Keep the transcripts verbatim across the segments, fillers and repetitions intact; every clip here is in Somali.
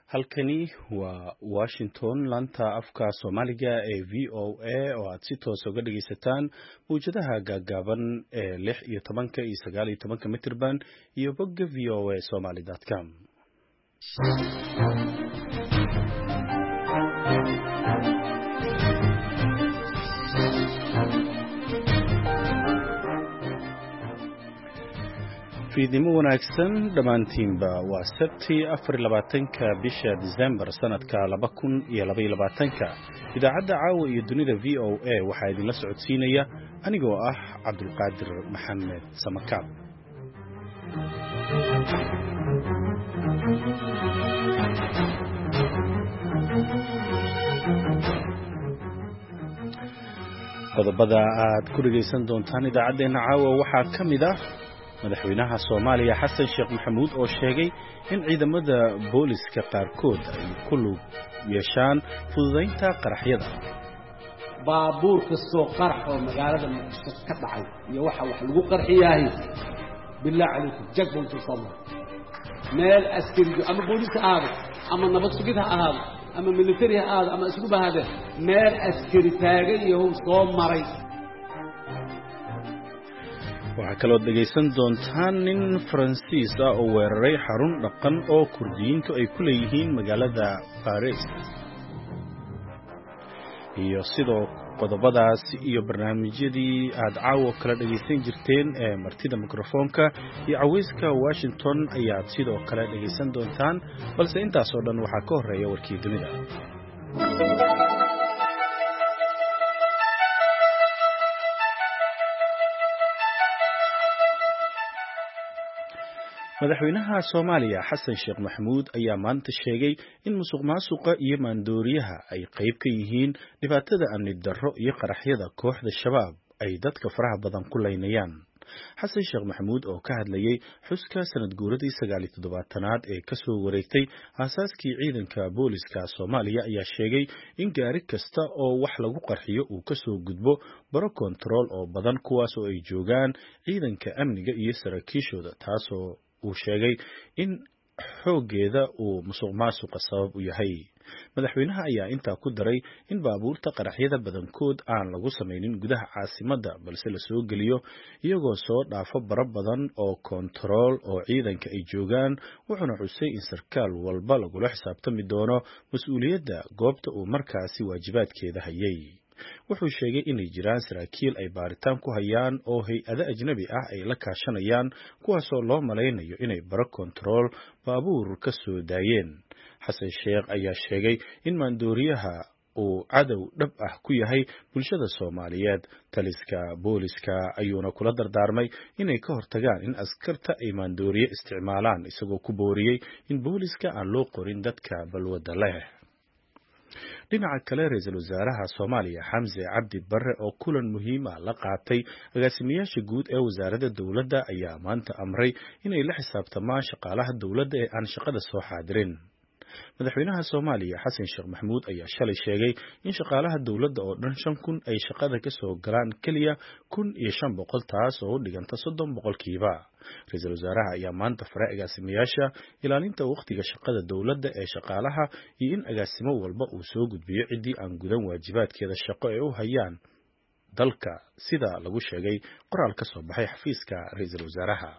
halkani waa Washington laanta afka Soomaaliga ee V O A oo aad si toos uga dhageysataan muujadaha gaagaaban ee lix iyo tobanka iyo sagaal iyo tobanka mitirban iyo bogga v o a somali dot com. fiidnimo wanaagsan dhamaantiinba waa sabti afar iyo labaatanka bisha December sanadka laba kun iyo laba iyo labaatanka. idaacadda caawa iyo dunida V O A waxaa idinla socodsiinaya anigoo ah Cabdulqaadir Maxamed Samakaab. qodobada aad ku dhageysan doontaan idaacadeena caawa waxaa ka mid ah madaxweynaha Soomaaliya Xasan Sheekh Maxamuud oo sheegay in ciidamada booliska qaarkood ay ku lug yeeshaan fududeynta qaraxyada. baabuurka soo qarxo magaalada Muqdisho ka dhacay iyo waxa wax lagu qarxiyahay bilaa calaykum jagbon tusama meel askari ama booliska aado ama nabad sugid ha aado ama military ha aado ama isku bahade meel askari taagan iyo soo maray. waxaa kaloo dhageysan doontaan nin Faransiis ah oo weeraray xarun dhaqan oo Kurdiyiintu ay ku leeyihiin magaalada Paris. iyo sidoo qodobadaas iyo barnaamijyadii aad caawa kala dhageysan jirteen ee martida mikrofoonka iyo caweyska Washington ayaad sidoo kale dhageysan doontaan, balse intaas oo dhan waxaa ka horeeya warkii dunida. madaxweynaha Soomaaliya Xasan Sheekh Maxamuud ayaa maanta sheegay in musuqmaasuqa iyo maandooriyaha ay qayb ka yihiin dhibaatada amni darro iyo qaraxyada kooxda shabaab ay dadka faraha badan ku leynayaan. Xasan Sheekh Maxamuud oo ka hadlayay xuska sanad guuradii sagaal iyo toddobaatanaad ee ka soo wareegtay aasaaskii ciidanka booliska Soomaaliya ayaa sheegay in gaari kasta oo wax lagu qarxiyo uu ka soo gudbo baro control oo badan kuwaas oo ay joogaan ciidanka amniga iyo saraakiishooda, taasoo uu sheegay in xoogeeda uu musuqmaasuqa sabab u yahay. madaxweynaha ayaa intaa ku daray in baabuurta qaraxyada badankood aan lagu samaynin gudaha caasimadda balse la soo geliyo iyagoo soo dhaafo baro badan oo kontarool oo ciidanka ay joogaan, wuxuuna xusay in sarkaal walba lagula xisaabtami doono mas-uuliyadda goobta uu markaasi waajibaadkeeda hayay. wuxuu sheegay inay jiraan saraakiil ay baaritaan ku hayaan oo hay-ado ajnabi ah ay la kaashanayaan kuwaasoo loo malaynayo inay baro kontarool baabuur ka soo daayeen. xasan sheekh ayaa sheegay in maandooriyaha uu cadow dhab ah ku yahay bulshada Soomaaliyeed. taliska booliska ayuuna kula dardaarmay inay ka hortagaan in askarta ay maandooriye isticmaalaan, isagoo ku booriyey in booliska aan loo qorin dadka balwada leh. dhinaca kale, ra'iisul wasaaraha Soomaaliya Xamse Cabdi Barre oo kulan muhiim ah la qaatay agaasimayaasha guud ee wasaaradda dowladda ayaa maanta amray inay la xisaabtamaan shaqaalaha dowladda ee aan shaqada soo xaadirin. madaxweynaha Soomaaliya Xasan Sheekh Maxamuud ayaa shalay sheegay in shaqaalaha dowladda oo dhan shan kun ay shaqada ka soo galaan kaliya kun iyo shan boqol, taas oo u dhiganta soddon boqolkiiba. ra'iisul wasaaraha ayaa maanta faray agaasimayaasha ilaalinta waqtiga shaqada dowladda ee shaqaalaha iyo in agaasimo walba uu soo gudbiyo ciddii aan gudan waajibaadkeeda shaqo ee u hayaan dalka, sida lagu sheegay qoraal ka soo baxay xafiiska ra'iisul wasaaraha.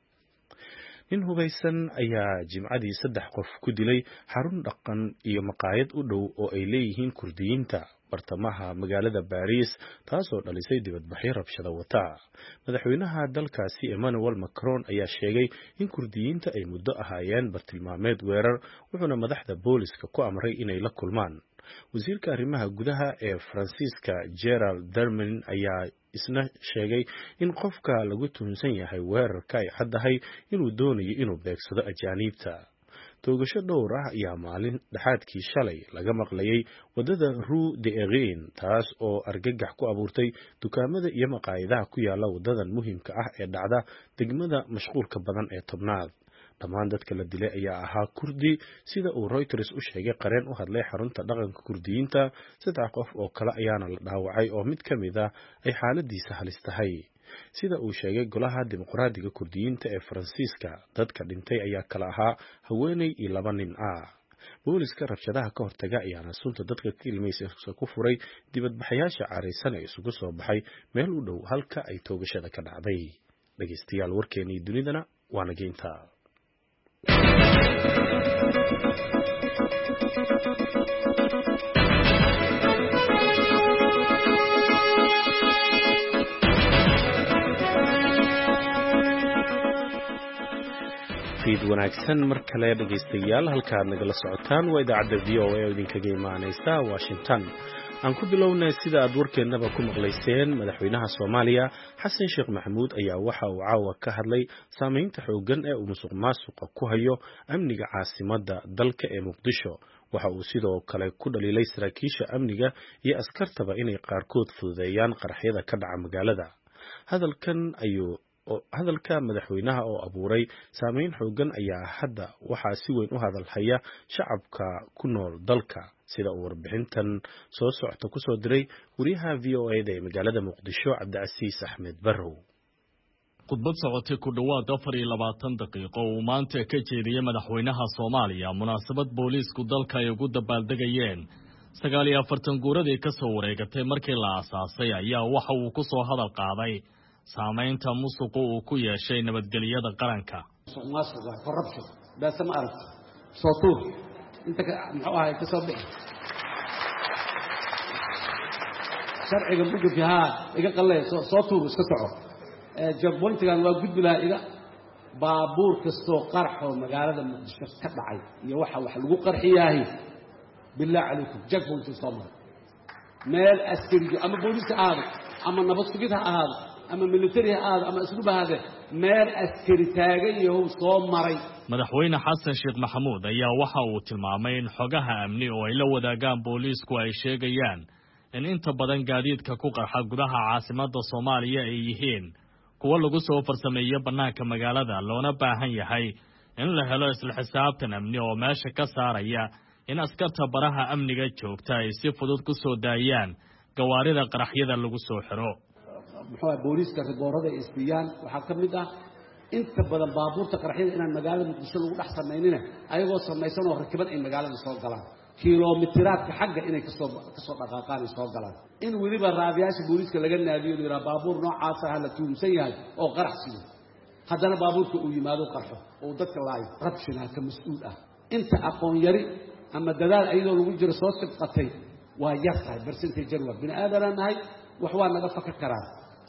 nin hubaysan ayaa jimcadii saddex qof ku dilay xarun dhaqan iyo maqaayad u dhow oo ay leeyihiin Kurdiyiinta bartamaha magaalada Paris, taasoo dhalisay dibadbaxyo rabshado wata. madaxweynaha dalkaasi Emmanuel Macron ayaa sheegay in Kurdiyiinta ay muddo ahaayeen bartilmaameed weerar, wuxuuna madaxda booliska ku amray inay la kulmaan. wasiirka arrimaha gudaha ee Faransiiska Gerald Darmanin ayaa isna sheegay in qofka lagu tuhunsan yahay weerarka ay caddahay inuu doonayo inuu beegsado ajaaniibta. toogasho dhowr ah ayaa maalin dhexaadkii shalay laga maqlayay wadada Rue de Erin, taas oo argagax ku abuurtay dukaamada iyo maqaayadaha ku yaala wadadan muhiimka ah ee dhacda degmada mashquulka badan ee Tobnaad. dhammaan dadka la dilay ayaa ahaa Kurdi, sida uu Reuters u sheegay qareen u hadlay xarunta dhaqanka Kurdiyiinta. saddex qof oo kale ayaana la dhaawacay oo mid ka mid ah ay xaaladiisa halis tahay. sida uu sheegay golaha dimuqraadiga Kurdiyiinta ee Faransiiska, dadka dhintay ayaa kala ahaa haweeney iyo laba nin ah. booliska rabshadaha ka hortaga ayaana sunta dadka ka ilmaysa ku furay dibadbaxayaasha careysan ee isugu soo baxay meel u dhow halka ay toogashada ka dhacday. dhageystayaal warkeenii dunidana waa nageynta. fiid wanaagsan mar kale dhageystayaal, halkaad nagala socotaan waa idaacadda v o a oo idinkaga imaaneysa Washington. aan ku bilownay sida aad warkeennaba ku maqlayseen, madaxweynaha Soomaaliya Xasan Sheekh Maxamuud ayaa waxa uu caawa ka hadlay saameynta xooggan ee uu musuqmaasuqa ku hayo amniga caasimadda dalka ee Muqdisho. waxa uu sidoo kale ku dhaliilay saraakiisha amniga iyo askartaba inay qaarkood fududeeyaan qaraxyada ka dhaca magaalada. hadalkan ayuu hadalka madaxweynaha oo abuuray saameyn xooggan ayaa hadda waxaa si weyn u hadal haya shacabka ku nool dalka, sida uu warbixintan soo socota ku soo diray wariyaha v o a da ee magaalada Muqdisho Cabdicasiis Axmed Barrow. khudbad socotay ku dhawaad afar iyo labaatan daqiiqo uu maanta ka jeediyay madaxweynaha Soomaaliya munaasabad booliisku dalka ay ugu dabaaldegayeen sagaal iyo afartan guuradii ka soo wareegatay markii la aasaasay ayaa waxa uu ku soo hadal qaaday saameynta musuqu uu ku yeeshay nabadgelyada qaranka. musuqmaasuqa corruption baa sama aragto soo tuur inta ka muxuu ahay ka soo bixi sharciga bugu fiha iga qalay soo tuur iska soco ee jabontigan waa gudbila iga baabuur kasto qarxo magaalada Muqdisho ka dhacay iyo waxa wax lagu qarxiyahay bilaa calaykum jabonti Soomaaliya meel askari ama booliska aad ama nabad sugidha aad ama military aad ama isluba hada meel askari taagay iyo soo maray. madaxweyne Xasan Sheekh Maxamuud ayaa waxa uu tilmaamay in xogaha amni oo ay la wadaagaan booliisku ay sheegayaan in inta badan gaadiidka ku qarxa gudaha caasimadda Soomaaliya ay yihiin kuwa lagu soo farsameeyay banaanka magaalada, loona baahan yahay in la helo isla xisaabtan amni oo meesha ka saaraya in askarta baraha amniga joogta ay si fudud ku soo daayaan gawaarida qaraxyada lagu soo xiro. muxuu booliska riboorada isbiyaan waxa kamid ah inta badan baabuurta qaraxyada inaan magaalada Muqdisho lagu dhax sameeynina ayagoo sameeysan oo rakibad ay magaalada soo galaan kiiloomitiraadka xagga inay ka soo ka soo dhaqaaqaan soo galaan in waliba raadiyaasha booliska laga naadiyo ira baabuur noocaas ah la tuumsan yahay oo qarax sido haddana baabuurka uu yimaado qarxo oo dadka laay rabshina ka mas'uul ah inta aqoon yari ama dadaal ayadoo lagu jiro soo sibqatay waa yartahay percentage jarwa bini aadanahay wax waa naga fakar karaa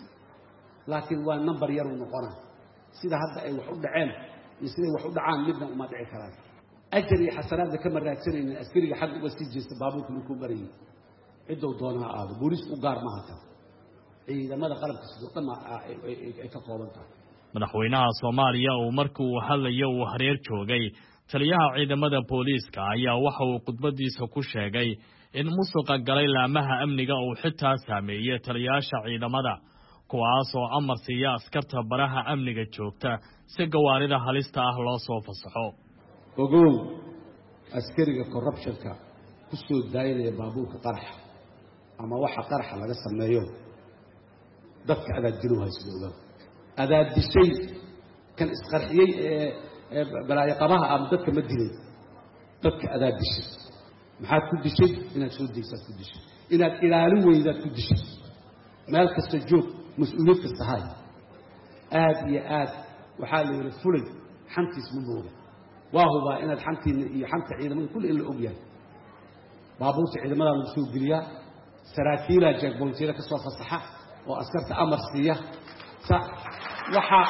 laakiin waa number yar uu noqonaa sida hadda ay wax u dhaceen iyo sida wax u dhacaan midna uma dhici karaan. ajri xasanaad ka maraagsanayna askariga xaq uga sii jeesta baabuurka lagu marayay cidoo doonaa aad booliis u gaar ma hata ciidamada qalabka sidoo dhama ay ka kooban tahay. madaxweynaha Soomaaliya oo markii uu hadlayo uu hareer joogay taliyaha ciidamada booliiska ayaa waxa uu khudbadiisa ku sheegay in musuqa galay laamaha amniga uu xitaa saameeyay taliyaasha ciidamada kuwaas oo amar siiya askarta baraha amniga joogta si gawaarida halista ah loo soo fasaxo. ogow askariga corruptionka ku soo daayay baabuurka qarax ama waxa qarax laga sameeyo dadka aad diluha isdooda adaad dishay kan isqarxiyay ee balaaya qabaha am dadka ma dilay dadka adaad dishay maxaad ku dishay inaad soo deysad ku dishay inaad ilaalin weydaad ku dishay meel kasta joog مسؤولية الصهاي آد يا آد وحال يرفلي حنتي اسمه موجة وهو بقى إن الحنتي يحنت عيدا من كل اللي أبيان بابوس عيدا ماذا نسوق جليا سراكيلا جاك بولتيلا كسوة الصحة وأسكرت أمر سياه وحا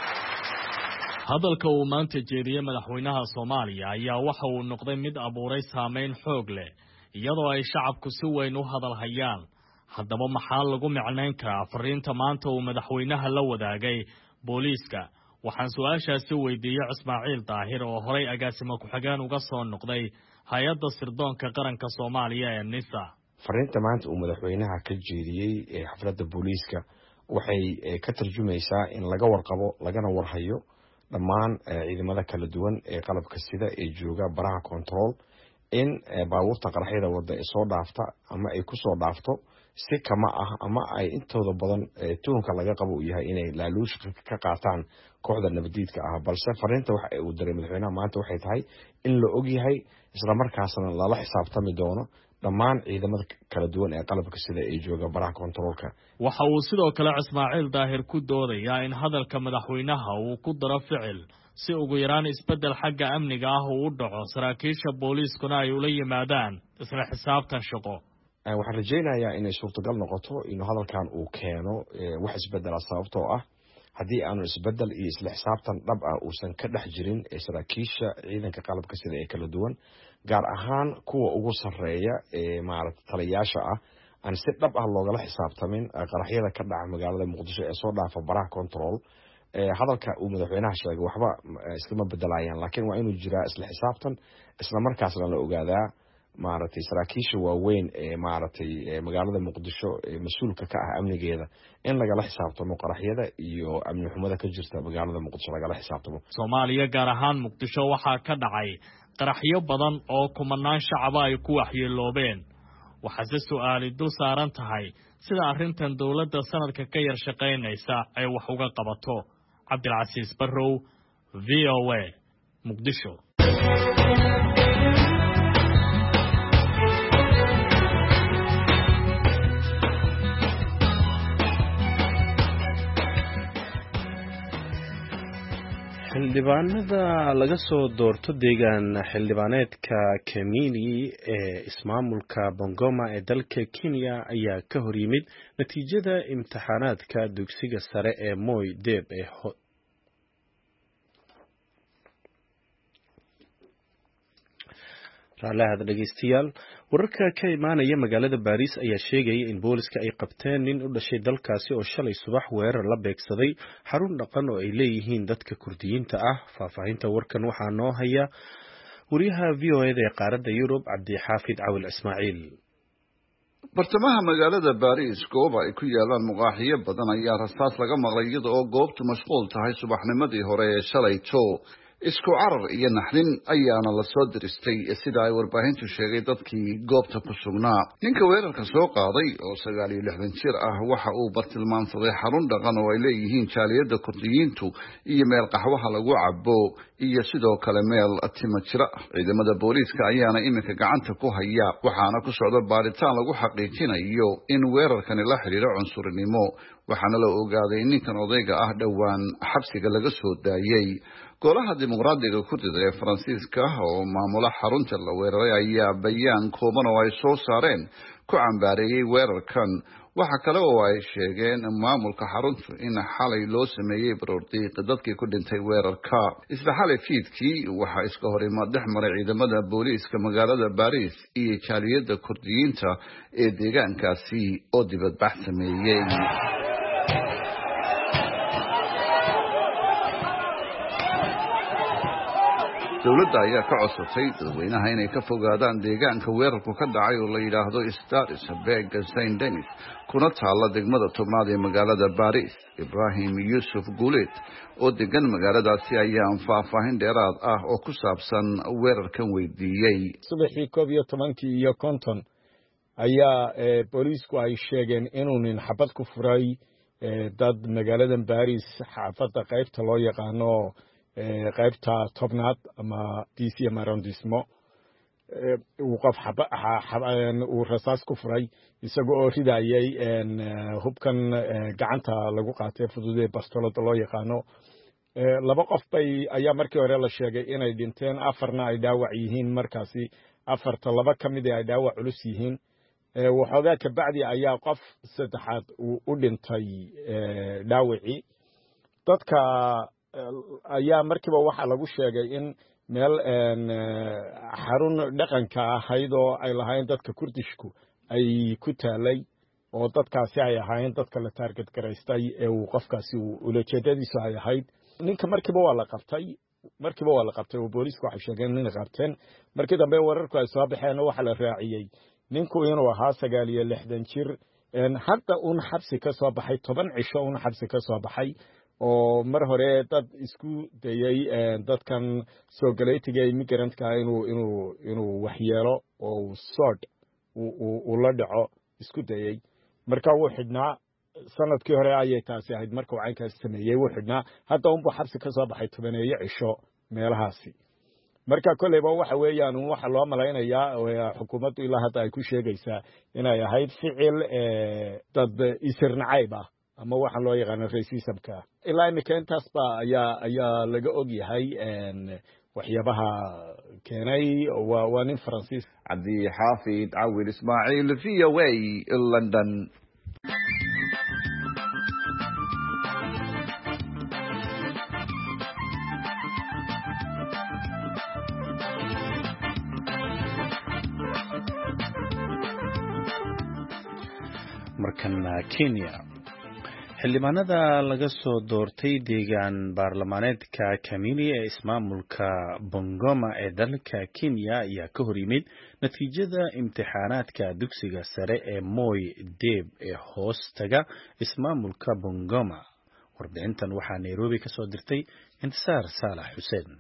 hadalka uu maanta jeediyay madaxweynaha Soomaaliya ayaa waxa uu noqday mid abuuray saameyn xoog leh iyadoo ay shacabku si weyn u hadal hayaan. haddaba maxaa lagu micnayn karaa fariinta maanta uu madaxweynaha la wadaagay booliiska? waxaan su'aashaasi weydiiyay Ismaaciil Daahir oo horay agaasimo ku-xigeen uga soo noqday hay'adda sirdoonka qaranka Soomaaliya ee NISA. fariinta maanta uu madaxweynaha ka jeediyay ee xafladda booliiska waxay ka tarjumaysaa in laga warqabo lagana warhayo dhammaan ciidamada kala duwan ee qalabka sida ee jooga baraha control in baabuurta qaraxyada wada ay soo dhaafta ama ay ku soo dhaafto si kama ah ama ay intooda badan tuhunka laga qabo uu yahay inay laaluush ka qaataan kooxda nabadiidka ah balse fariinta waxa uu diray madaxweynaha maanta waxay tahay in la og yahay isla markaasna lala xisaabtami doono dhammaan ciidamada kala duwan ee qalabka sida ay jooga baraha kontaroolka. waxa uu sidoo kale Ismaaciil Daahir ku doodayaa in hadalka madaxweynaha uu ku daro ficil si ugu yaraan isbedel xagga amniga ah uu u dhaco saraakiisha booliiskuna ay ula yimaadaan isla xisaabtan shaqo. waxaan rajaynayaa inay suurtagal noqoto in hadalkan uu keeno wax isbedel sababtoo ah haddii aanu isbedel iyo isla xisaabtan dhab ah uusan ka dhex jirin saraakiisha ciidanka qalabka sida ee kala duwan gaar ahaan kuwa ugu sarreeya ee maaragtay taliyaasha ah aan si dhab ah loogala xisaabtamin qaraxyada ka dhaca magaalada Muqdisho ee soo dhaafa baraha control ee hadalka uu madaxweynaha sheegay waxba iskama bedelayaan laakiin waa inuu jiraa isla xisaabtan isla markaasna la ogaadaa maaragtay saraakiisha waaweyn ee maaragtay magaalada Muqdisho ee mas'uulka ka ah amnigeeda in lagala xisaabtamo qaraxyada iyo amni xumada ka jirta magaalada Muqdisho lagala xisaabtamo. Soomaaliya gaar ahaan Muqdisho waxaa ka dhacay qaraxyo badan oo kumanaan shacab ay ku waxyeeloobeen. waxaa si su'aali dul saaran tahay sida arrintan dawladda sanadka ka yar shaqaynaysa ay wax uga qabato. Cabdilcasiis Barrow, V O A, Muqdisho. xildhibaanada laga soo doorto deegaan xildhibaaneedka Kemini ee ismaamulka Bungoma ee dalka Kenya ayaa ka hor yimid natiijada imtixaanaadka dugsiga sare ee Moi Deb ee raalaha dhageystayaal wararka ka imaanaya magaalada Paris ayaa sheegaya in booliska ay qabteen nin u dhashay dalkaasi oo shalay subax weerar la beegsaday xarun dhaqan oo ay leeyihiin dadka Kurdiyiinta ah. Faahfaahinta warkan waxaa noo haya wariyaha V O A ee qaaradda Yurub Cabdixaafid Cawil Ismaaciil. bartamaha magaalada Paris goob ay ku yaalaan muqaaxiyo badan ayaa rasaas laga maqlay iyada oo goobtu mashquul tahay subaxnimadii hore ee shalayto. isku carar iyo naxdin ayaana la soo diristay sida ay warbaahintu sheegay dadkii goobta ku sugnaa. ninka weerarka soo qaaday oo sagaal iyo lixdan jir ah waxa uu bartilmaansaday xarun dhaqan oo ay leeyihiin jaaliyadda Kurdiyiintu iyo meel qaxwaha lagu cabo iyo sidoo kale meel timo jira. ciidamada booliiska ayaana iminka gacanta ku haya waxaana ku socda baaritaan lagu xaqiijinayo in weerarkani la xiriiro cunsurinimo. waxaana la ogaaday ninkan odayga ah dhowaan xabsiga laga soo daayay. golaha dimuqraadiga Kurdida ee Faransiiska oo maamula xarunta la weeraray ayaa bayaan kooban oo ay soo saareen ku cambaareeyay weerarkan. waxa kale oo ay sheegeen maamulka xaruntu in xalay loo sameeyay baroordiiq dadkii ku dhintay weerarka. isla xalay fiidkii waxa iska hor imaad dhex maray ciidamada booliiska magaalada Paris iyo jaaliyadda Kurdiyiinta ee deegaankaasi oo dibadbax sameeyay. dawladda ayaa ka codsatay dadweynaha inay ka fogaadaan deegaanka weerarku ka dhacay oo la yidhaahdo Stades Beg Saint Denis kuna taalla degmada tobnaad ee magaalada Paris. Ibrahim Yusuf Gulet oo degan magaaladaasi ayaa faahfaahin dheeraad ah oo ku saabsan weerarkan weydiiyey. subaxii koob iyo tobankii iyo konton ayaa booliisku ay sheegeen inuu nin xabad ku furay dad magaalada Paris xaafadda qaybta loo yaqaano qaybta tobnaad ama D C arrondissement uu qof uu rasaas ku furay isagoo oo ridayay hubkan gacanta lagu qaatay fududee bastolada loo yaqaano. laba qof bay ayaa markii hore la sheegay inay dhinteen afarna ay dhaawac yihiin. markaasi afarta laba ka mid ay dhaawac culus yihiin. waxoogaa ka bacdi ayaa qof saddexaad uu u dhintay dhaawacii. dadka ayaa markiiba waxa lagu sheegay in meel xarun dhaqanka ahayd oo ay lahayn dadka Kurdishku ay ku taalay oo dadkaasi ay ahaayeen dadka la target garaystay ee uu qofkaasi ula jeedadiisu ay ahayd. ninka markiiba waa la qabtay markiiba waa la qabtay oo booliisku waxay sheegeen in qabteen. markii dambe wararku ay soo baxeen waxa la raaciyay ninku inuu ahaa sagaal iyo lixdan jir hadda uun xabsi ka soo baxay toban cisho uun xabsi ka soo baxay oo mar hore dad isku dayay dadkan soo galeytiga immigrant-ka inuu inuu inuu waxyeelo oo sword uu la dhaco isku dayay. marka wuu xidhnaa sanadkii hore ayay taasi ahayd marka uu caynkaas sameeyey wuu xidhnaa hadda unbuu xabsi ka soo baxay tobaneeyo cisho meelahaasi marka kolleyba waxa weeyaan waxa loo malaynayaa xukuumaddu ilaa hadda ay ku sheegaysaa inay ahayd ficil dad isir nacayb ah ama waxa loo yaqaano racismka ilaa imika intaas ba ayaa ayaa laga og yahay waxyaabaha keenay waa waa nin faransiis cabdi xaafid cawil ismaaciil v o a london. markana Kenya xildhibaanada laga soo doortay deegaan baarlamaaneedka Kamili ee ismaamulka Bungoma ee dalka Kenya ayaa ka hor yimid natiijada imtixaanaadka dugsiga sare ee Moi Deb ee hoostaga ismaamulka Bungoma. warbixintan waxaa Nairobi ka soo dirtay Intisaar Saalax Xuseen.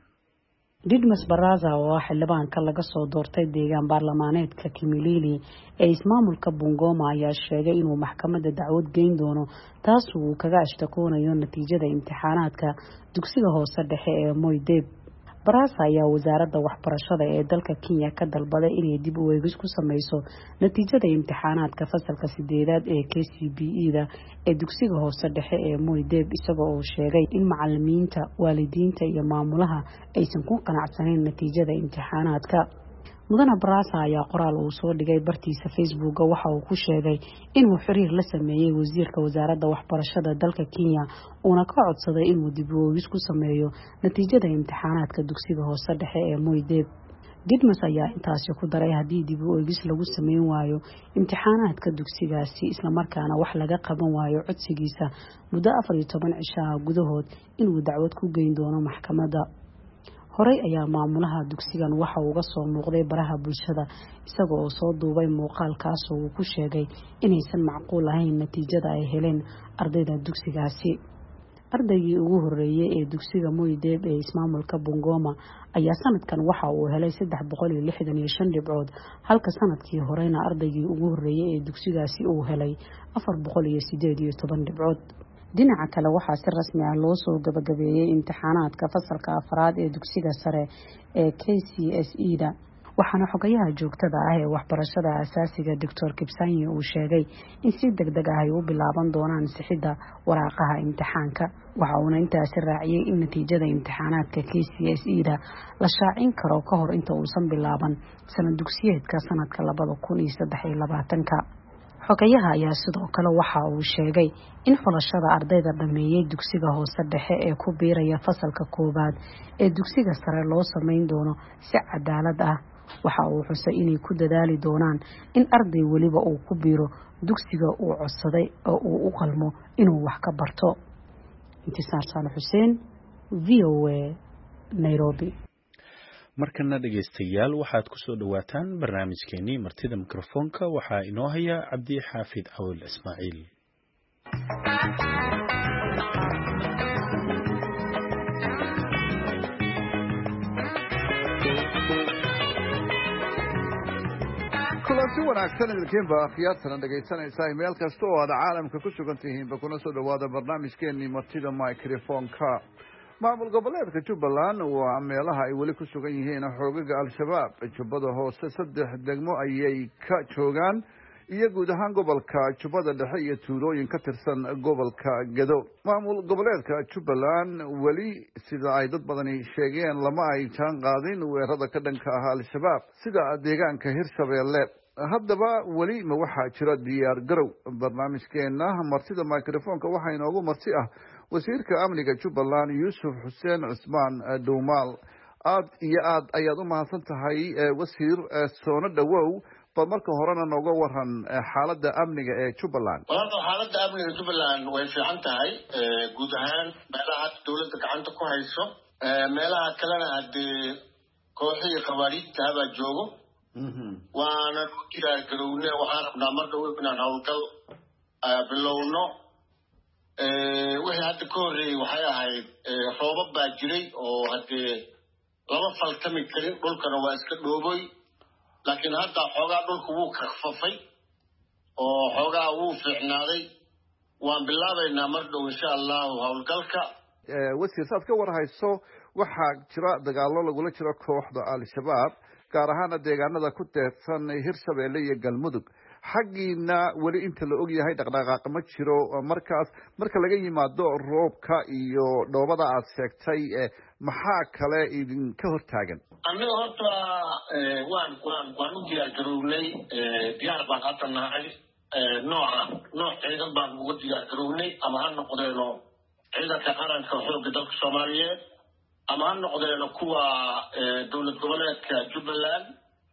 Didmas Baraza oo xildhibaanka laga soo doortay deegaan baarlamaaneedka Kimilili ee ismaamulka Bungoma ayaa sheegay inuu maxkamadda dacwad geyn doono taas uu kaga ashtakoonayo natiijada imtixaanaadka dugsiga hoose dhexe ee Moi Deb. Baraza ayaa wasaaradda waxbarashada ee dalka Kenya ka dalbaday inay dib u eegis ku sameyso natiijada imtixaanaadka fasalka sideedaad ee K C B E-da ee dugsiga hoose dhexe ee Moi Deb isagoo uu sheegay in macallimiinta, waalidiinta iyo maamulaha aysan ku qanacsanayn natiijada imtixaanaadka. mudane Baraza ayaa qoraal uu soo dhigay bartiisa Facebook waxa uu ku sheegay inuu xiriir la sameeyay wasiirka wasaaradda waxbarashada dalka Kenya uuna ka codsaday inuu dib u eegis ku sameeyo natiijada imtixaanaadka dugsiga hoose dhexe ee Moi Deb. Didmas ayaa intaasi ku daray haddii dib u eegis lagu sameyn waayo imtixaanaadka dugsigaasi isla markaana wax laga qaban waayo codsigiisa muddo afar iyo toban cisho gudahood inuu dacwad ku geyn doono maxkamadda. horey ayaa maamulaha dugsigan waxa uu uga soo muuqday baraha bulshada isagoo oo soo duubay muuqaalkaas oo uu ku sheegay inaysan macquul ahayn natiijada ay heleen ardayda dugsigaasi. ardaygii ugu horeeyay ee dugsiga Moi Deb ee ismaamulka Bungoma ayaa sanadkan waxa uu helay saddex boqol iyo lixdan iyo shan dhibcood halka sanadkii horeyna ardaygii ugu horeeyay ee dugsigaasi uu helay afar boqol iyo sideed iyo toban dhibcood. dhinaca kale waxaa si rasmi ah loo soo gabagabeeyay imtixaanaadka fasalka afraad ee dugsiga sare ee K C S E-da waxaana xogayaha joogtada ah ee waxbarashada asaasiga Doctor Kipsanyi uu sheegay in si degdeg ah ay u bilaaban doonaan sixidda waraaqaha imtixaanka. waxa uuna intaasi raaciyay in natiijada imtixaanaadka K C S E-da la shaacin karo ka hor inta uusan bilaaban sanad dugsiyeedka sanadka labada kun iyo saddex iyo labaatanka. xogayaha ayaa sidoo kale waxa uu sheegay in xulashada ardayda dhameeyay dugsiga hoose dhexe ee ku biiraya fasalka koobaad ee dugsiga sare loo sameyn doono si cadaalad ah. waxa uu xusay inay ku dadaali doonaan in arday waliba uu ku biiro dugsiga uu codsaday oo uu u qalmo inuu wax ka barto. Intisaar Saalax Xuseen, V O A, Nairobi. markana dhageystayaal waxaad ku soo dhawaataan barnaamijkeenii martida mikrofoonka waxaa inoo haya Cabdi Xaafid Cawil Ismaaciil. kulanti wanaagsan idinkiinba akhyaartana dhegaysanaysaa meel kasta oo aad caalamka ku sugan tihiinba kuna soo dhawaada barnaamijkeenii martida mikrofoonka. maamul goboleedka Jubbaland waa meelaha ay weli ku sugan yihiin xoogaga al-shabaab. Jubbada hoose saddex degmo ayay ka joogaan iyo guud ahaan gobolka Jubbada dhexe iyo tuulooyin ka tirsan gobolka Gedo. maamul goboleedka Jubbaland weli sida ay dad badani sheegeen lama ay jaan qaadin weerarada ka dhanka ah al-shabaab sida deegaanka Hirshabeelle. haddaba weli ma waxaa jira diyaar garow? barnaamijkeena martida mikrofoonka waxaa inoogu marti ah wasiirka amniga Jubbaland Yuusuf Xuseen Cusmaan Dhuumaal. aad iyo aad ayaad u mahadsan tahay wasiir. soona dhawow bal marka horena nooga waran xaaladda amniga ee Jubbaland. walaal xaaladda amniga Jubbaland way fiican tahay guud ahaan meelaha dawladda gacanta ku hayso meelaha kalena hadii kooxihii qawaariidta haba joogo waana diyaar garowne waxaan rabnaa mar dhow inaan howlgal bilowno. wixii hadda ka horreeyey waxay ahayd roobab baa jiray oo haddee lama faltami karin dhulkana waa iska dhooboy laakiin hadda xoogaa dhulku wuu kakfafay oo xoogaa uu fiicnaaday waan bilaabaynaa mar dhow insha allahu howlgalka wasiir saad ka warhayso waxaa jira dagaallo lagula jiro kooxda al-shabaab gaar ahaana deegaanada ku teedsan hirshabeelle iyo galmudug xaggiina weli inta la og yahay dhaqdhaqaaq ma jiro markaas marka laga yimaado roobka iyo dhoobada aad sheegtay maxaa kale idinka hortaagan annaga horta waan waan waan u diyaar garownay diyaar baan hadda nahay nooca nooc ciidan baan ugu diyaar garownay ama ha noqdeeno ciidanka qaranka xoogga dalka soomaaliyeed ama ha noqdeeno kuwa dowlad goboleedka jubbaland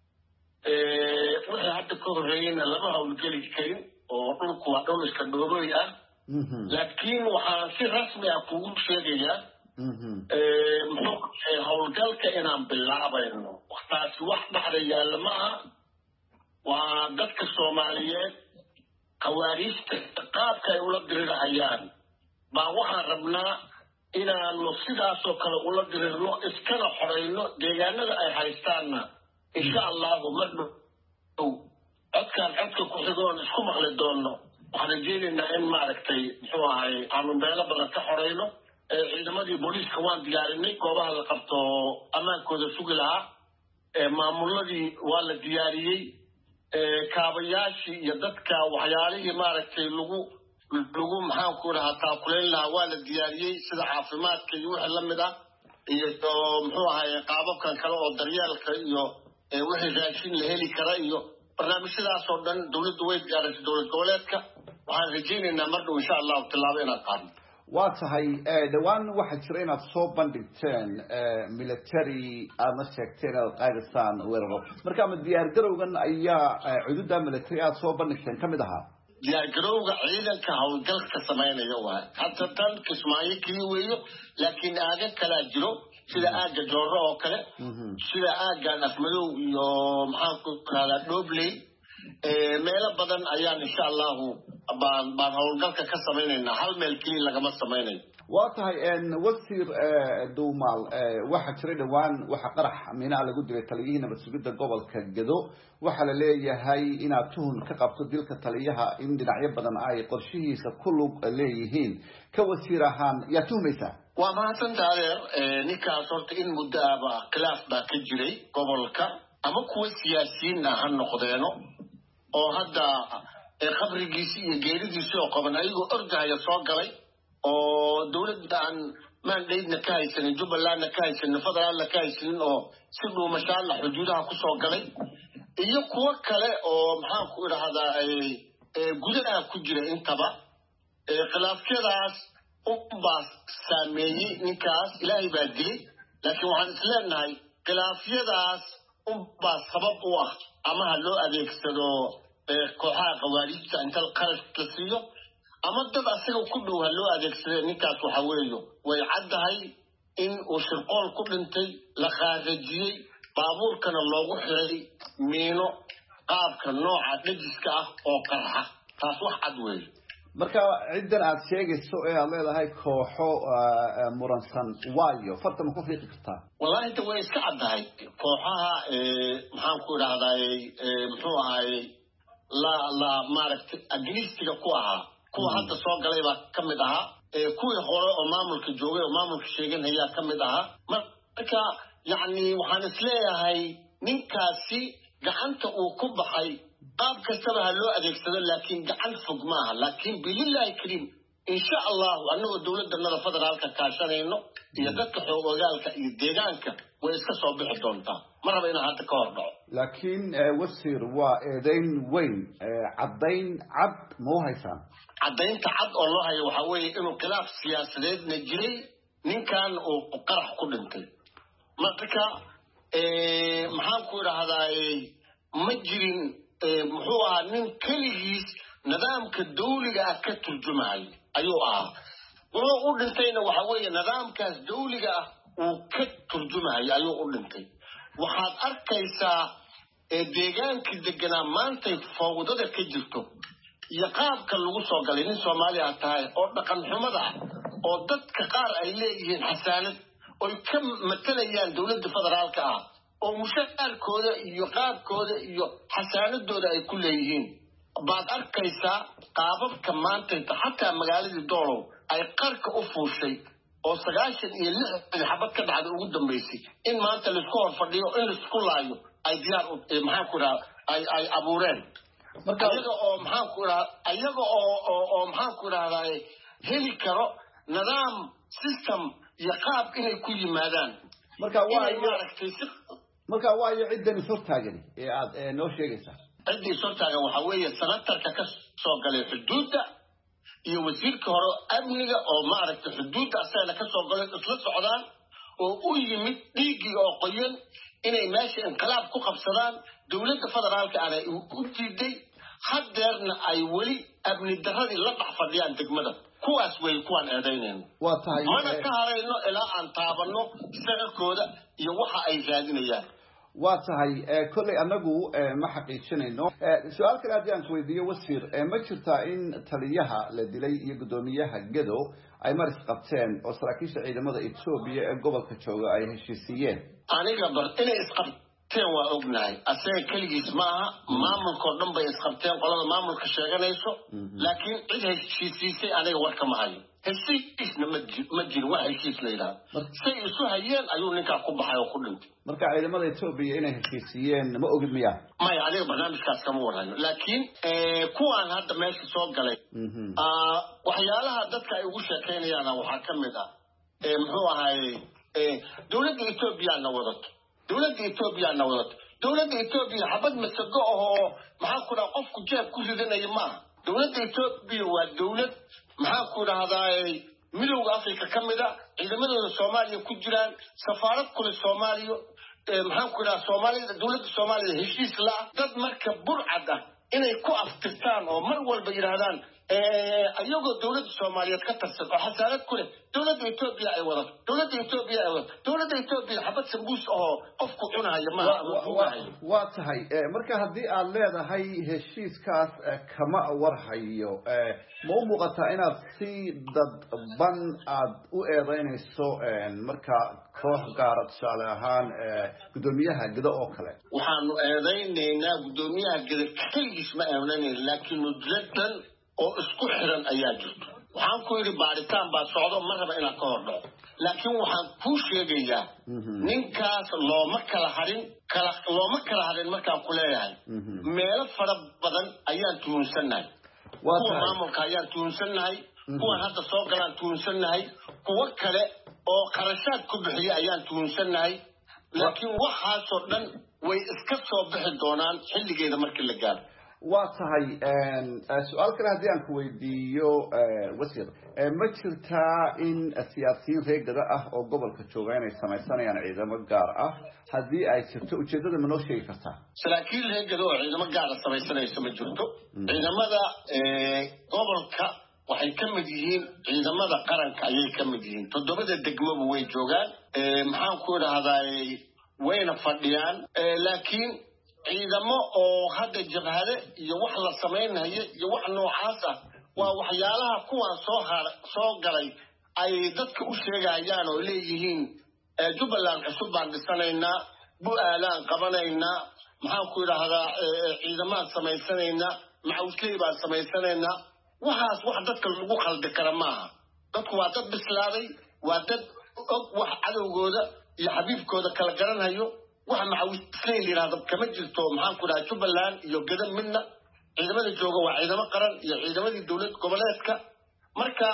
wixii hadda ka horreeyeyna lama howlgeli karin oo dhulku waa dhul iska dhoobooy ah laakiin waxaan si rasmi ah kugu sheegayaa muxuu howlgalka inaan bilaabayno waktaasi wax dhexda yaalla ma aha waa dadka soomaaliyeed khawaariijta qaabka ay ula dirirahayaan baa waxaan rabnaa inaanu sidaasoo kale ula dirirno iskana xorayno deegaanada ay haystaanna insha allahu mar dhow codkaan codka ku xigoon isku maqli doonno waxaan rajeynaynaa in maaragtay muxuu ahay aanu meelo badan ka xorayno ciidamadii booliiska waan diyaarinay goobaha la qabto ammaankooda sugi lahaa maamuladii waa la diyaariyey kaabayaashii iyo dadka waxyaalihii maaragtay lagu lagu maxaan ku dhahaa taakulayn lahaa waa la diyaariyey sida caafimaadka iyo wixii la mid ah iyo muxuu ahay qaababkan kale oo daryeelka iyo wixii raashin la heli kara iyo barnaamijyadaas oo dhan dowladdu way diyaarisay dowlad goboleedka waxaan rajaynaynaa mar dhow insha allahu tillaabo inaad qaadno waa tahay dhawaan waxaa jira inaad soo bandhigteen military aadna sheegteen inaad qaadisaan weeraro marka ama diyaar garowgan ayaa cududa military aad soo bandhigteen kamid ahaa diyaar garowga ciidanka howlgalka samaynaya waay hadda tan kismaayo keliya weeyo laakiin aaga kalaa jiro sida aaga jooro oo kale sida aagan afmadow iyo maxaan ku dhahdaa dhobley meelo badan ayaan insha allahu baan baan howlgalka ka samaynaynaa hal meel keliya lagama samaynayo waa tahay wasiir duumaal waxaa jiray dhawaan waxa qarax miinaa lagu dilay taliyihii nabad sugidda gobolka Gedo waxaa la leeyahay inaad tuhun ka qabto dilka taliyaha in dhinacyo badan ay qorshihiisa ku lug leeyihiin ka wasiir ahaan yaa tuhmaysaa waa mahadsantahay ninkaas horta in muddo ahba khilaaf baa ka jiray gobolka ama kuwa siyaasiyiin ah ha noqdeeno oo hadda qabrigiisii iyo geeridiisii oo qaban ayagoo ordahaya soo galay oo dowladda aan maandhaydna ka haysanin jubbalandna ka haysanin federaalna ka haysanin oo si dhuumashaalla xuduudaha kusoo galay iyo kuwo kale oo maxaan ku idhahdaa gudaha ku jira intaba khilaafyadaas unbaa saameeyey ninkaas ilaahay baa dilay laakiin waxaan isleenahay khilaafyadaas unbaa sabab u ah ama ha loo adeegsado kooxaha khawaariijta inta qarash la siiyo ama dad asaga ku dhow ha loo adeegsada ninkaas waxa weeyo way caddahay in uu shirqool ku dhintay la qaarajiyey baabuurkana loogu xiray miino qaabka nooca dhajiska ah oo qarxa taas wax cad weeye marka ciddan aad sheegayso ee aad leedahay kooxo muransan waayo farta ma ku fiiqi kartaa wallahi ta way iska caddahay kooxaha maxaan ku idhahdaa muxuu ahaayey la la maaragtay agnistiga ku ahaa kuwa hadda soo galay baa ka mid ahaa kuwii hore oo maamulka joogay oo maamulka sheeganayaa ka mid ahaa marka yacni waxaan isleeyahay ninkaasi gacanta uu ku baxay qaab kastaba ha loo adeegsado laakiin gacan fog maaha laakiin bilillahi kariim insha allahu annagoo dowladdanada federaalka kaashanayno iyo dadka xoog ogaalka iyo deegaanka way iska soo bixi doontaa ma raba inaan hadda ka hor dhaco laakiin wasiir waa eedayn weyn caddayn cad ma u haysaan caddaynta cad oo loo hayo waxaa weeye inuu khilaaf siyaasadeedna jiray ninkan uu qarax ku dhintay marka maxaan ku idhahdaa ma jirin muxuu ahaa nin keligiis nidaamka dawliga ah ka turjumayo ayuu ahaa wuxuu u dhintayna waxa weeye nidaamkaas dawliga ah uu ka turjumayo ayuu u dhintay waxaad arkaysaa deegaankii deganaa maantay fawdada ka jirto iyo qaabka lagu soo galay nin soomaali ah tahay oo dhaqan xumada ah oo dadka qaar ay leeyihiin xasaanad oy ka matalayaan dowladda federaalka ah oo mushaarkooda iyo qaabkooda iyo xasaanadooda ay ku leeyihiin baad arkaysaa qaababka maanta xataa magaaladii doolow ay qarka u fuushay oo sagaashan iyo lix xabad ka dhacday ugu dambaysay in maanta laisku hor fadhiyo in laisku laayo ay diyaar maxaan ku dhaha ay ay abuureen marka ayaga oo maxaan ku dhaha ayaga oo oo maxaan ku dhahdaa heli karo nidaam system iyo qaab inay ku yimaadaan marka waa marka waa iyo ciidan soo taagan ee aad noo sheegaysaa ciidan soo taagan waxa weeye sanatarka ka soo galay xuduudda iyo wasiirka hore amniga oo maaragtay xuduudda asagana ka soo galay isla socdaan oo u yimid dhiigii oo qoyan inay meesha inqilaab ku qabsadaan dowladda federaalka aanay u diiday haddeerna ay weli amni darradii la dhex fadhiyaan degmada kuwaas way kuwaan eedaynayno waa tahay mana ka harayno ilaa aan taabanno saqalkooda iyo waxa ay raadinayaan waa tahay kolley anagu ma xaqiijinayno su-aal kale haddii aan kuweydiiyo wasiir ma jirtaa in taliyaha la dilay iyo guddoomiyaha gedo ay maris qabteen oo saraakiisha ciidamada etoobiya ee gobolka jooga ay heshiisiiyeen aniga bar inay isqabteen waa ognahay asaga keligiis ma aha maamulkao dhan bay isqabteen qolada maamulka sheeganayso laakiin cid heshiisiisay aniga warka ma hayo heshiisna ma jirin wax heshiis la yidhaha say isu hayeen ayuu ninkaa ku baxay oo ku dhintay marka ciidamada etoobiya inay heshiisiiyeen ma ogid miya maya aniga barnaamijkaas kama warhayo laakiin kuwaan hadda meesha soo galay waxyaalaha dadka ay ugu sheekaynayaana waxaa ka mid ah muxuu ahaayey dowladda etoobiyaana wadato dowladda etoobiyaana wadato dowladda etoobiya xabad masago ahoo maxaan ku dhaha qofku jeeb ku ridanaya maaha dowladda etoobiya waa dowlad maxaan ku dhahdaa midowda africa ka mid a ciidamadooda soomaaliya ku jiraan safaarad kule soomaaliya maxaan ku dhaha soomaalida dowladda soomaaliya heshiis la-ah dad marka burcad ah inay ku aftirtaan oo mar walba yidhaahdaan ayagoo dowladda soomaaliyeed ka tirsan oo xasaarad ku leh dowladda etoobiya ay wadato dowladda etoobiya ay wadato dowladda etoobiya xabad sambuus ahoo qofku cunahaya maaha waa tahay marka haddii aad leedahay heshiiskaas kama warhayo ma u muuqataa inaad si dadban aad u eedeynayso marka koox gaara tusaale ahaan guddoomiyaha gedo oo kale waxaanu eedaynaynaa guddoomiyaha gedo keligiis ma eedanayna laakiin mudladan oo isku xiran ayaa jirto waxaan ku yidhi baaritaan baa socdo ma raba inaad ka hor dhaco laakiin waxaan kuu sheegayaa ninkaas looma kala harin kala looma kala harin markaan ku leeyahay meelo fara badan ayaan tuhunsannahay kuwa maamulka ayaan tuhunsannahay kuwan hadda soo galaan tuhunsannahay kuwo kale oo qarashaad ku bixiya ayaan tuhunsannahay laakiin waxaasoo dhan way iska soo bixi doonaan xilligeeda markii la gaaro waa tahay su-aal kale haddii aan ku weydiiyo wasiir ma jirtaa in siyaasiyiin reegada ah oo gobolka jooga inay samaysanayaan ciidamo gaar ah haddii ay jirto ujeeddada ma noo sheegi kartaa saraakiil reegada oo ciidamo gaara samaysanaysa ma jirto ciidamada gobolka waxay ka mid yihiin ciidamada qaranka ayay ka mid yihiin toddobada degmaba way joogaan maxaan ku idhahdaa wayna fadhiyaan laakiin ciidamo oo hadda jabhade iyo wax la samaynayo iyo wax noocaas ah waa waxyaalaha kuwaan soo har soo galay ay dadka u sheegayaan oo leeyihiin jubbaland cusub baan dhisanaynaa bu-aalaan qabanaynaa maxaan ku idhahdaa ciidamaan samaysanaynaa macawisley baan samaysanaynaa waxaas wax dadka lagu khaldi kara maaha dadku waa dad bislaaday waa dad og wax cadowgooda iyo xabiibkooda kala garanhayo waxa macawisley la yidhahdo kama jirto maxaan ku dhaha jubbaland iyo gadan midna ciidamada jooga waa ciidamo qaran iyo ciidamadii dowlad goboleedka marka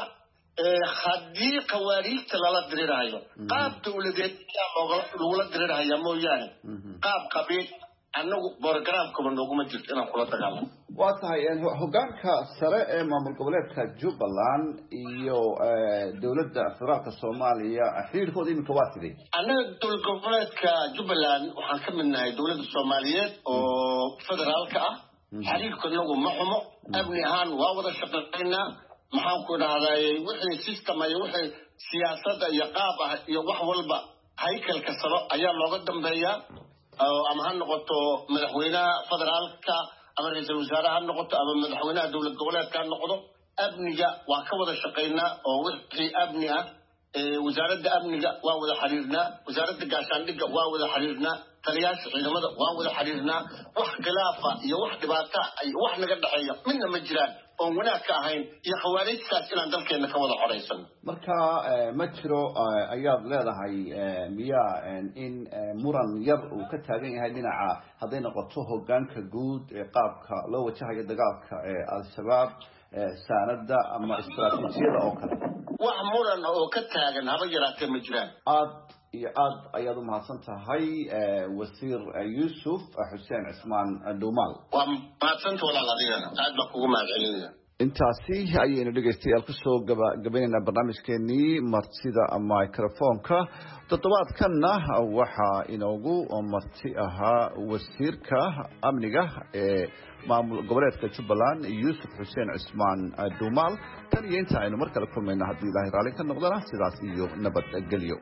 haddii khawaariijta lala dirirhayo qaab dowladeed ayaa lagula dirirhaya mooyaane qaab qabiil annagu borogramkaba nooguma jirto inaan kula dagaalamo waa tahay hoggaanka sare ee maamul goboleedka jubbaland iyo dowladda federaalka soomaaliya xiriirkooda iminka waa sidee annaga dowlad goboleedka jubbaland waxaan ka mid nahay dowladda soomaaliyeed oo federaalka ah xiriirku inagu ma xumo amni ahaan waa wada shaqaynaa maxaan ku dhahday wixii system iyo wixii siyaasadda iyo qaab ah iyo wax walba haykalka saro ayaa looga dambeeyaa ama ha noqoto madaxweynaha federaalka ama ra-iisul wasaare ha noqoto ama madaxweynaha dowlad goboleedka ha noqdo amniga waa ka wada shaqaynaa oo wixii amni ah wasaaradda amniga waa wada xiriirnaa wasaaradda gaashaandhigga waa wada xiriirnaa taliyaasha ciidamada waan wada xiriirnaa wax khilaafa iyo wax dhibaata ay wax naga dhaxeeya midna ma jiraan oo wanaag ka ahayn iyo khawaarijtaas inaan dalkeena ka wada xoreysan marka ma jiro ayaad leedahay miya in muran yar uu ka taagan yahay dhinaca hadday noqoto hoggaanka guud ee qaabka loo wajahayo dagaalka ee al-shabaab saanada ama istaraatiijiyada oo kale wax muran oo ka taagan haba yaraatee ma jiraan aad iyo aad ayaad u mahadsan tahay wasiir yuusuf xuseen cismaan dhuumaal waa mahadsanta walaal adigana aad baa kugu mahadcelinaya intaasi ayaynu dhegaystayaal kusoo gabagabaynaynaa barnaamijkeenii martida microfonka toddobaadkanna waxaa inoogu marti ahaa wasiirka amniga ee maamul goboleedka jubbaland yuusuf xuseen cismaan dhuumaal tan iyo inta aynu mar kale kulmayna haddii ilaahay raalli ka noqdana sidaas iyo nabadgelyo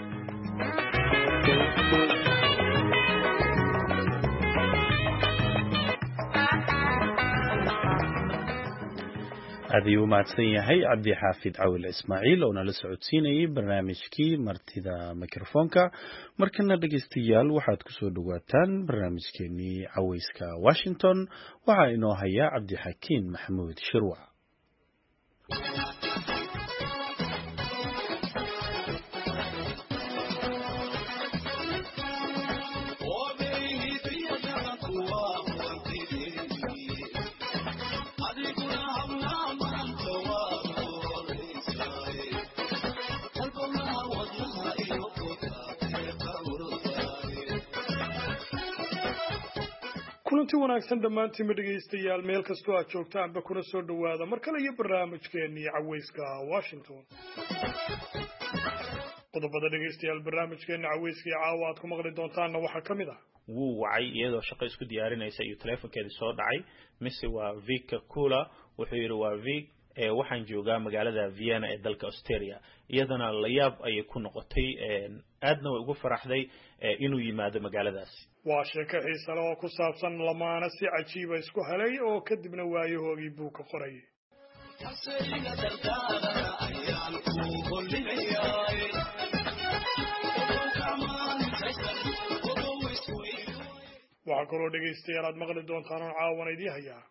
aad ayuu u mahadsan yahay cabdi xaafid cawil ismaaciil oo nala socodsiinayay barnaamijkii martida mikrofoonka markana dhegaystayaal waxaad ku soo dhawaataan barnaamijkeenii cawayska washington waxaa inoo haya cabdixakiin maxamuud shirwac kulanti wanaagsan dhammaantiinba dhegaystayaal meel kastoo aad joogtaanba kuna soo dhowaada mar kale iyo barnaamijkeenii cawayska washington qodobada dhegaystayaal barnaamijkeena cawayska iyo caawa aad ku maqli doontaanna waxaa ka mid ah wuu wacay iyadoo shaqo isku diyaarinaysa iyo teleefonkeedii soo dhacay mise waa vika kula wuxuu yidhi waa vik waxaan joogaa magaalada Vienna ee dalka Austria iyadana la yaab ay ku noqotay aadna way ugu faraxday inuu yimaado magaaladaas waa sheeko xiiso leh oo ku saabsan lamaana si cajiib ah isku helay oo kadibna waayahoogii buu ka qoray waxaa kaloo dhegaystayaal aad maqli doontaan oo caawana idii hayaa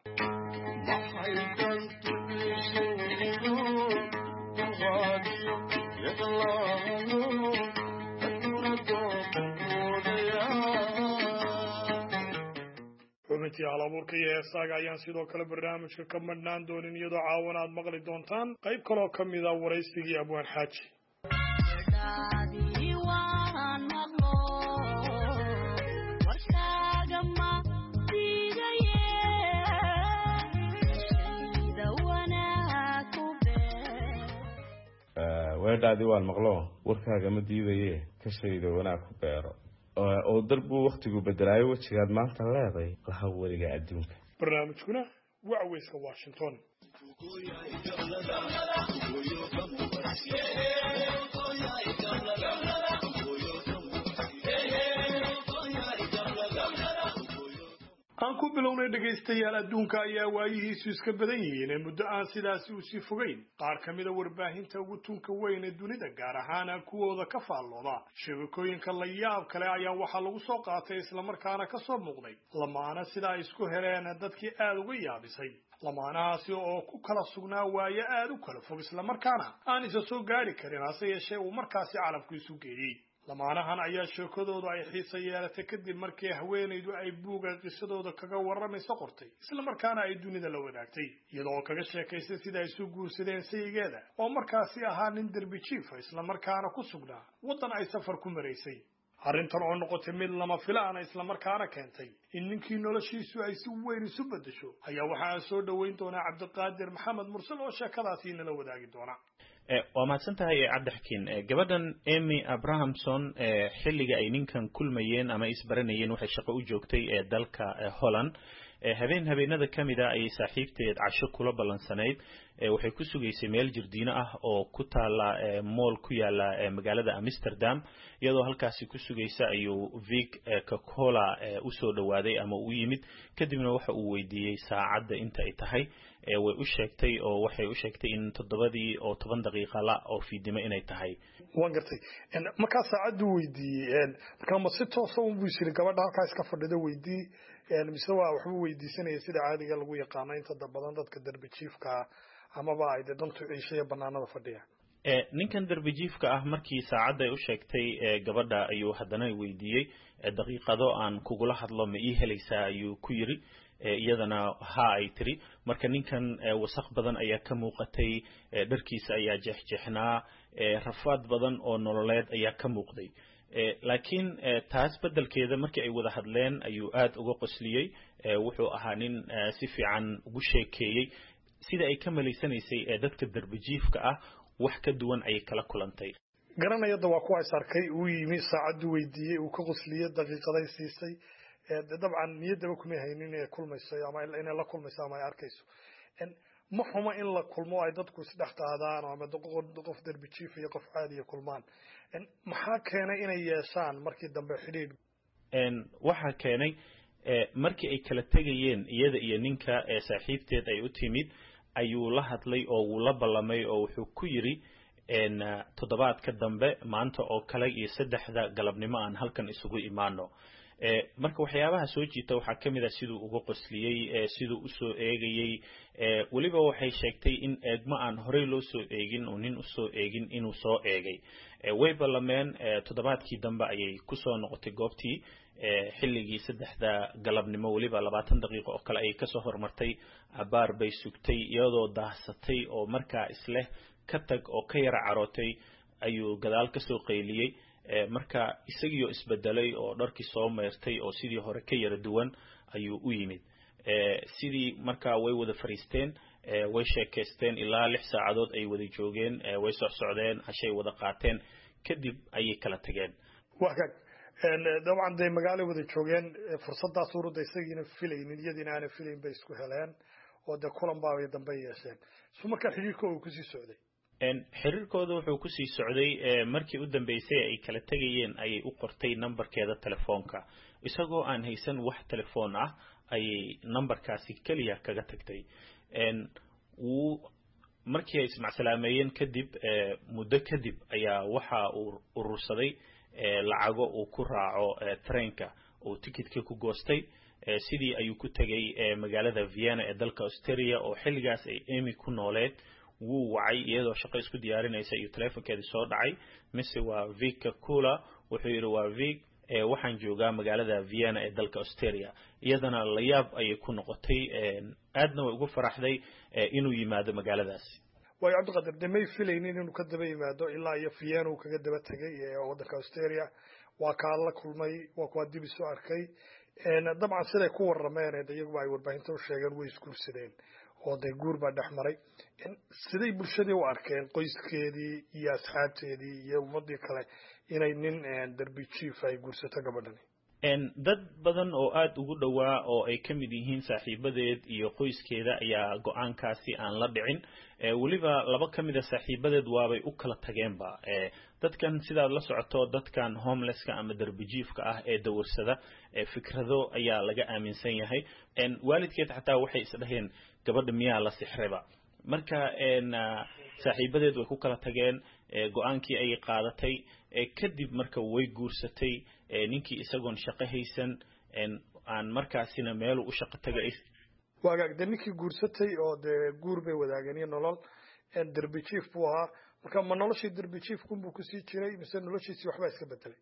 xubintii halabuurka iyo heesaaga ayaan sidoo kale barnaamijka ka madhnaan doonin iyadoo caawana aad maqli doontaan qayb kaloo ka mid a waraysigii abwaan xaaji weedhaadii waan maqlo warkaaga ma diidaye ka shayda wanaag ku beero oo darbuu wakhtigu bedelaayo wejigaad maanta leeday laha weliga adduunka barnaamijkuna waa cawayska washington aan ku bilownay dhegaystayaal adduunka ayaa waayihiisu iska badan yihiin ee muddo aan sidaasi u sii fogeyn qaar ka mida warbaahinta ugu tunka weyn ee dunida gaar ahaan kuwooda ka faallooda shabakooyinka la yaab kale ayaa waxaa lagu soo qaatay islamarkaana ka soo muuqday lamaana sidaa isku heleen dadkii aada uga yaabisay lamaanahaasi oo ku kala sugnaa waaye aada u kala fog islamarkaana aan isa soo gaari karin hase yeeshee uu markaasi calafku isu geeyey lamaanahan ayaa sheekadoodu ay xiisa yeelatay kadib markii haweenaydu ay buuga qisadooda kaga warramayso qortay isla markaana ay dunida la wadaagtay iyadoo kaga sheekaysay sida ay isu guursadeen sayigeeda oo markaasi ahaa nin derbi jiifa isla markaana ku sugnaa waddan ay safar ku maraysay arrintan oo noqotay mid lama filaana isla markaana keentay in ninkii noloshiisu ay si weyn isu beddesho ayaa waxaa soo dhoweyn doonaa cabdiqaadir maxamed mursal oo sheekadaasi nala wadaagi doona waa mahadsan tahay cabdixakiin gabadhan Amy Abrahamson xilliga ay ninkan kulmayeen ama isbaranayeen waxay shaqo u joogtay ee dalka Holland habeen habeenada kamida ay saaxiibteed casho kula ballansanayd waxay ku sugaysay meel jirdiino ah oo ku taala mool ku yaala magaalada Amsterdam iyadoo halkaasi ku sugaysa ayuu Vic Coca-Cola u soo dhawaaday ama u yimid kadibna waxa uu weydiiyay saacadda inta ay tahay way u sheegtay oo waxay u sheegtay in toddobadii oo toban daqiiqo la oo fiidimo inay tahay waan gartay marka saacaddu weydiiyay marka ma si toos ah u buushiri gabadha halka iska fadhida weydii mise waa waxba weydiisanaya sida caadiga lagu yaqaan inta badan dadka darbi jiifka ama ba ay dantu ciishaya banaanada fadhiya ee ninkan darbi jiifka ah markii saacadda ay u sheegtay gabadha ayuu haddana weydiiyay daqiiqado aan kugula hadlo ma ii helaysaa ayuu ku yiri iyadana ha ay tiri marka ninkan wasaq badan ayaa ka muuqatay dharkiisa ayaa jeexjeexnaa rafaad badan oo nololeed ayaa ka muuqday laakiin taas bedelkeeda markii ay wada hadleen ayuu aad uga qosliyay wuxuu ahaa nin si fiican ugu sheekeeyay sida ay ka maleysanaysay ee dadka darbijiifka ah wax ka duwan ay kala kulantay garanayada waa kuwa is arkay uu yimi saacadu weydiiyay uu ka qosliyay daqiiqaday siisay dabcan niyadaba kuma haynin inay kulmayso ama inay la kulmayso ama ay arkayso ma xuma in la kulmo ay dadku is dhaxtaadaan ama qof darbijiif iyo qof caadi ah kulmaan maxaa keenay inay yeeshaan markii dambe xidhiidh een waxa keenay markii ay kala tagayeen iyada iyo ninka ee saaxiibteed ay u timid ayuu la hadlay oo uu la ballamay oo wuxuu ku yiri een toddobaadka dambe maanta oo kale iyo saddexda galabnimo aan halkan isugu imaano ee marka waxyaabaha soo jiita waxa kamid ah sidoo ugu qosliyay sidoo u soo eegayay ee waliba waxay sheegtay in eegma aan horey loo soo eegin oo nin u soo eegin inuu soo eegay ee way ballameen toddobaadkii dambe ayay ku soo noqotay goobtii ee xilligii saddexda galabnimo waliba labaatan daqiiqo oo kale ay ka soo hormartay abaar bay sugtay iyadoo daahsatay oo markaa isla ka tag oo ka yara carootay ayuu gadaal ka soo qayliyay marka isagiyo isbedelay oo dharkii soo meertay oo sidii hore ka yara duwan ayuu u yimid ee sidii marka way wada fariisteen ee way sheekaysteen ilaa lix saacadood ay wada joogeen ee way soo socdeen ashay wada qaateen kadib ayay kala tageen waqag een dabcan day magaalo wada joogeen fursadaas ururda isagiina filaynin iyadina aan filayn bay isku heleen oo de kulan baa ay dambe yeesheen soo marka xiriirka uu ku sii socday een xiriirkooda wuxuu ku sii socday markii u dambeysay ay kala tagayeen ayay u qortay numberkeeda telefoonka isagoo aan haysan wax telefoon ah ayay numberkaasi kaliya kaga tagtay een uu markii ay ismacsalaameeyeen kadib muddo kadib ayaa waxa uu urursaday lacago uu ku raaco treenka oo tikitka ku goostay sidii ayuu ku tagay magaalada Vienna ee dalka Austria oo xilligaas ay Amy ku nooleed wuu wacay iyadoo shaqo isku diyaarinaysa iyo telefoonkeeda soo dhacay mise waa Vic Coca-Cola wuxuu yiri waa Vic ee waxaan joogaa magaalada Vienna ee dalka Austria iyadana la yaab ay ku noqotay aadna way ugu faraxday inuu yimaado magaaladaas way abdu qadar damay filaynin inuu ka daba yimaado ilaa iyo Vienna uu kaga daba tagay ee waddanka Austria waa ka la kulmay waa ku dib soo arkay een dabcan siday ku warameen iyagu ay warbaahinta u sheegeen way iskuursadeen oo day guur baa dhaxmaray in siday bulshada u arkeen qoyskeedii iyo asxaabteedii iyo ummadii kale inay nin darbi chief ay guursato gabadhan een dad badan oo aad ugu dhawaa oo ay kamid yihiin saaxiibadeed iyo qoyskeeda ayaa go'aankaasi aan la dhicin ee waliba laba kamid ah saaxiibadeed waabay u kala tageenba ee dadkan sida la socoto dadkan homelesska ama darbijiifka ah ee dawarsada ee fikrado ayaa laga aaminsan yahay een waalidkeed xataa waxay isdhaheen gabadha miyaa la sixreba marka een saaxiibadeed way ku kala tageen go'aankii ay qaadatay kadib marka way guursatay ninkii isagoon shaqo haysan aan markaasina meel u shaqo tagay waagaag ninkii guursatay oo de guur bay wadaageen nolol en darbi chief buu ahaa marka ma noloshii darbi chief kunbuu ku sii jiray mise noloshiisii waxba iska bedelay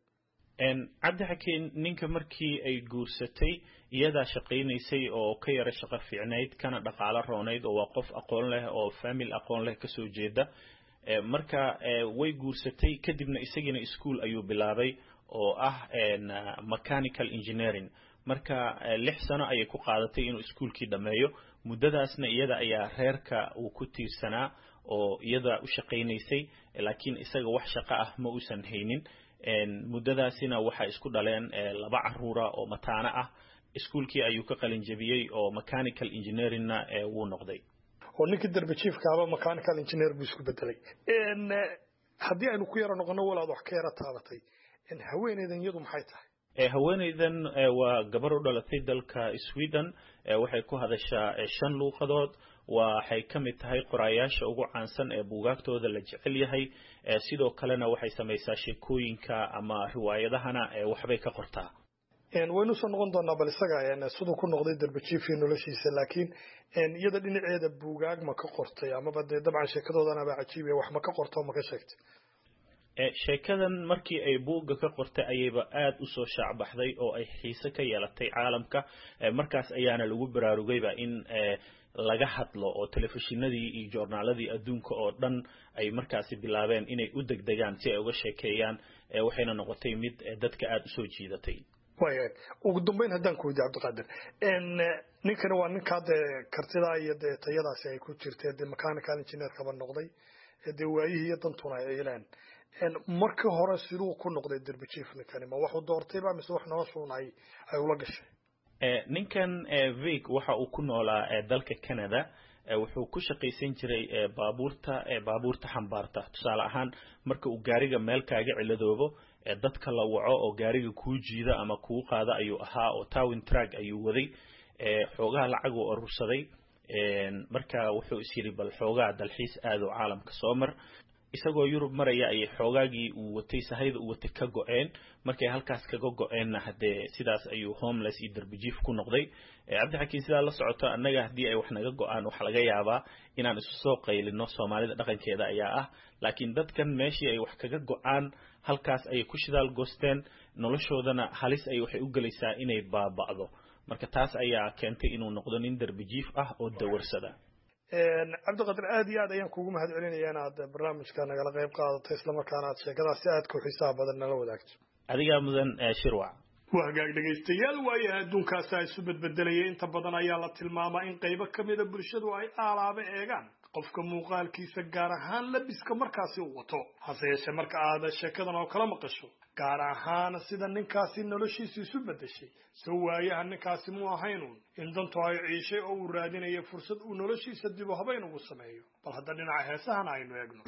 en cabdi xakeen ninka markii ay guursatay iyada shaqeynaysay oo ka yara shaqo fiicneyd kana dhaqaale rooneyd oo waa qof aqoon leh oo family aqoon leh ka soo jeeda marka way guursatay kadibna isagina school ayuu bilaabay oo ah mechanical engineering marka lix sano ayay ku qaadatay inuu schoolkii dhameeyo muddadaasna iyada ayaa reerka uu ku tiirsanaa oo iyada u shaqeynaysay laakiin isaga wax shaqo ah ma uusan haynin muddadaasina waxa isku dhaleen laba caruura oo mataana ah schoolkii ayuu ka qalin jabiyay oo mechanical engineeringna wuu noqday oo ninkii darbi jiifkaaba mechanical engineer buu isku bedelay in haddii aynu ku yara noqono walaad wax ka yara taabatay in haweeneydan iyadu maxay tahay haweeneydan waa gabar u dhalatay dalka Sweden waxay ku hadashaa shan luuqadood waxay kamid tahay qoraayaasha ugu caansan ee buugaagtooda la jecel yahay sidoo kalena waxay sameeysaa sheekooyinka ama riwaayadahana waxbay ka qortaa een waynu soo noqon doonaa bal isaga een sidoo ku noqday darbi jiifii noloshiisa laakiin een iyada dhinaceeda buugaag ma ka qortay ama bad dabcan sheekadoodana baa cajiib ah wax ma ka qorto ma ka sheegtay sheekadan markii ay buugga ka qortay ayayba aad u soo shaacbaxday oo ay xiise ka yeelatay caalamka markaas ayaana lagu baraarugayba in laga hadlo oo telefishinadii iyo joornaaladii adduunka oo dhan ay markaasi bilaabeen inay u degdegaan si ay uga sheekeeyaan waxayna noqotay mid dadka aad u soo jiidatay way ugu dambeyn haddaan ku weydiiyo Cabdiqaadir in ninkana waa ninka kartida iyo tayadaasi ay ku jirtay de mechanical engineer ka noqday de waayihii dantuna ay yeelaan en markii hore sidoo ku noqday darbi jiifninkani ma wuxuu doortay ba mise wax noloshoon ay ay ula gashay ee ninkan Vic waxa uu ku noolaa dalka Canada wuxuu ku shaqaysan jiray baabuurta ee baabuurta xambaarta tusaale ahaan marka uu gaariga meel kaaga ciladoobo dadka la waco oo gaariga ku jiida ama ku qaada ayuu ahaa oo towing truck ayuu waday ee xoogaha lacag oo urursaday ee marka wuxuu isiri bal xoogaa dalxiis aad u caalamka soo mar isagoo Yurub maraya ay xoogaagii uu watay sahayda uu watay ka go'een markay halkaas kaga go'eenna hadee sidaas ayuu homeless iyo darbijiif ku noqday Cabdi Xakiin sida la socoto annaga hadii ay wax naga go'aan wax laga yaabaa inaan isu soo qaylino Soomaalida dhaqankeeda ayaa ah laakiin dadkan meeshii ay wax kaga go'aan halkaas ay ku shidaal goosteen noloshoodana halis ay waxay u galaysaa inay baaba'do marka taas ayaa keentay inuu noqdo nin darbijiif ah oo dawarsada een Cabdiqaadir aad iyo aad ayaan kugu mahad celinayaa inaad barnaamijka nagala qayb qaadato isla markaana aad sheekadaas aad ku xisaab badan nala wadaagto adiga mudan shirwac wahagaag dhageystayaal waaye adduunkaas ay isu bedbedelayay inta badan ayaa la tilmaamaa in qaybo kamid ah bulshadu ay aalaaba eegaan qofka muuqaalkiisa gaar ahaan labiska markaasi uu wato hase yeeshee marka aad sheekadan oo kala maqasho gaar ahaan sida ninkaasi noloshiisa isu bedeshay soo waayaha ninkaasi mu ahaynun in dantu ay ciishay oo uu raadinayo fursad uu noloshiisa dib u habayn ugu sameeyo bal hadda dhinaca heesahana aynu eegno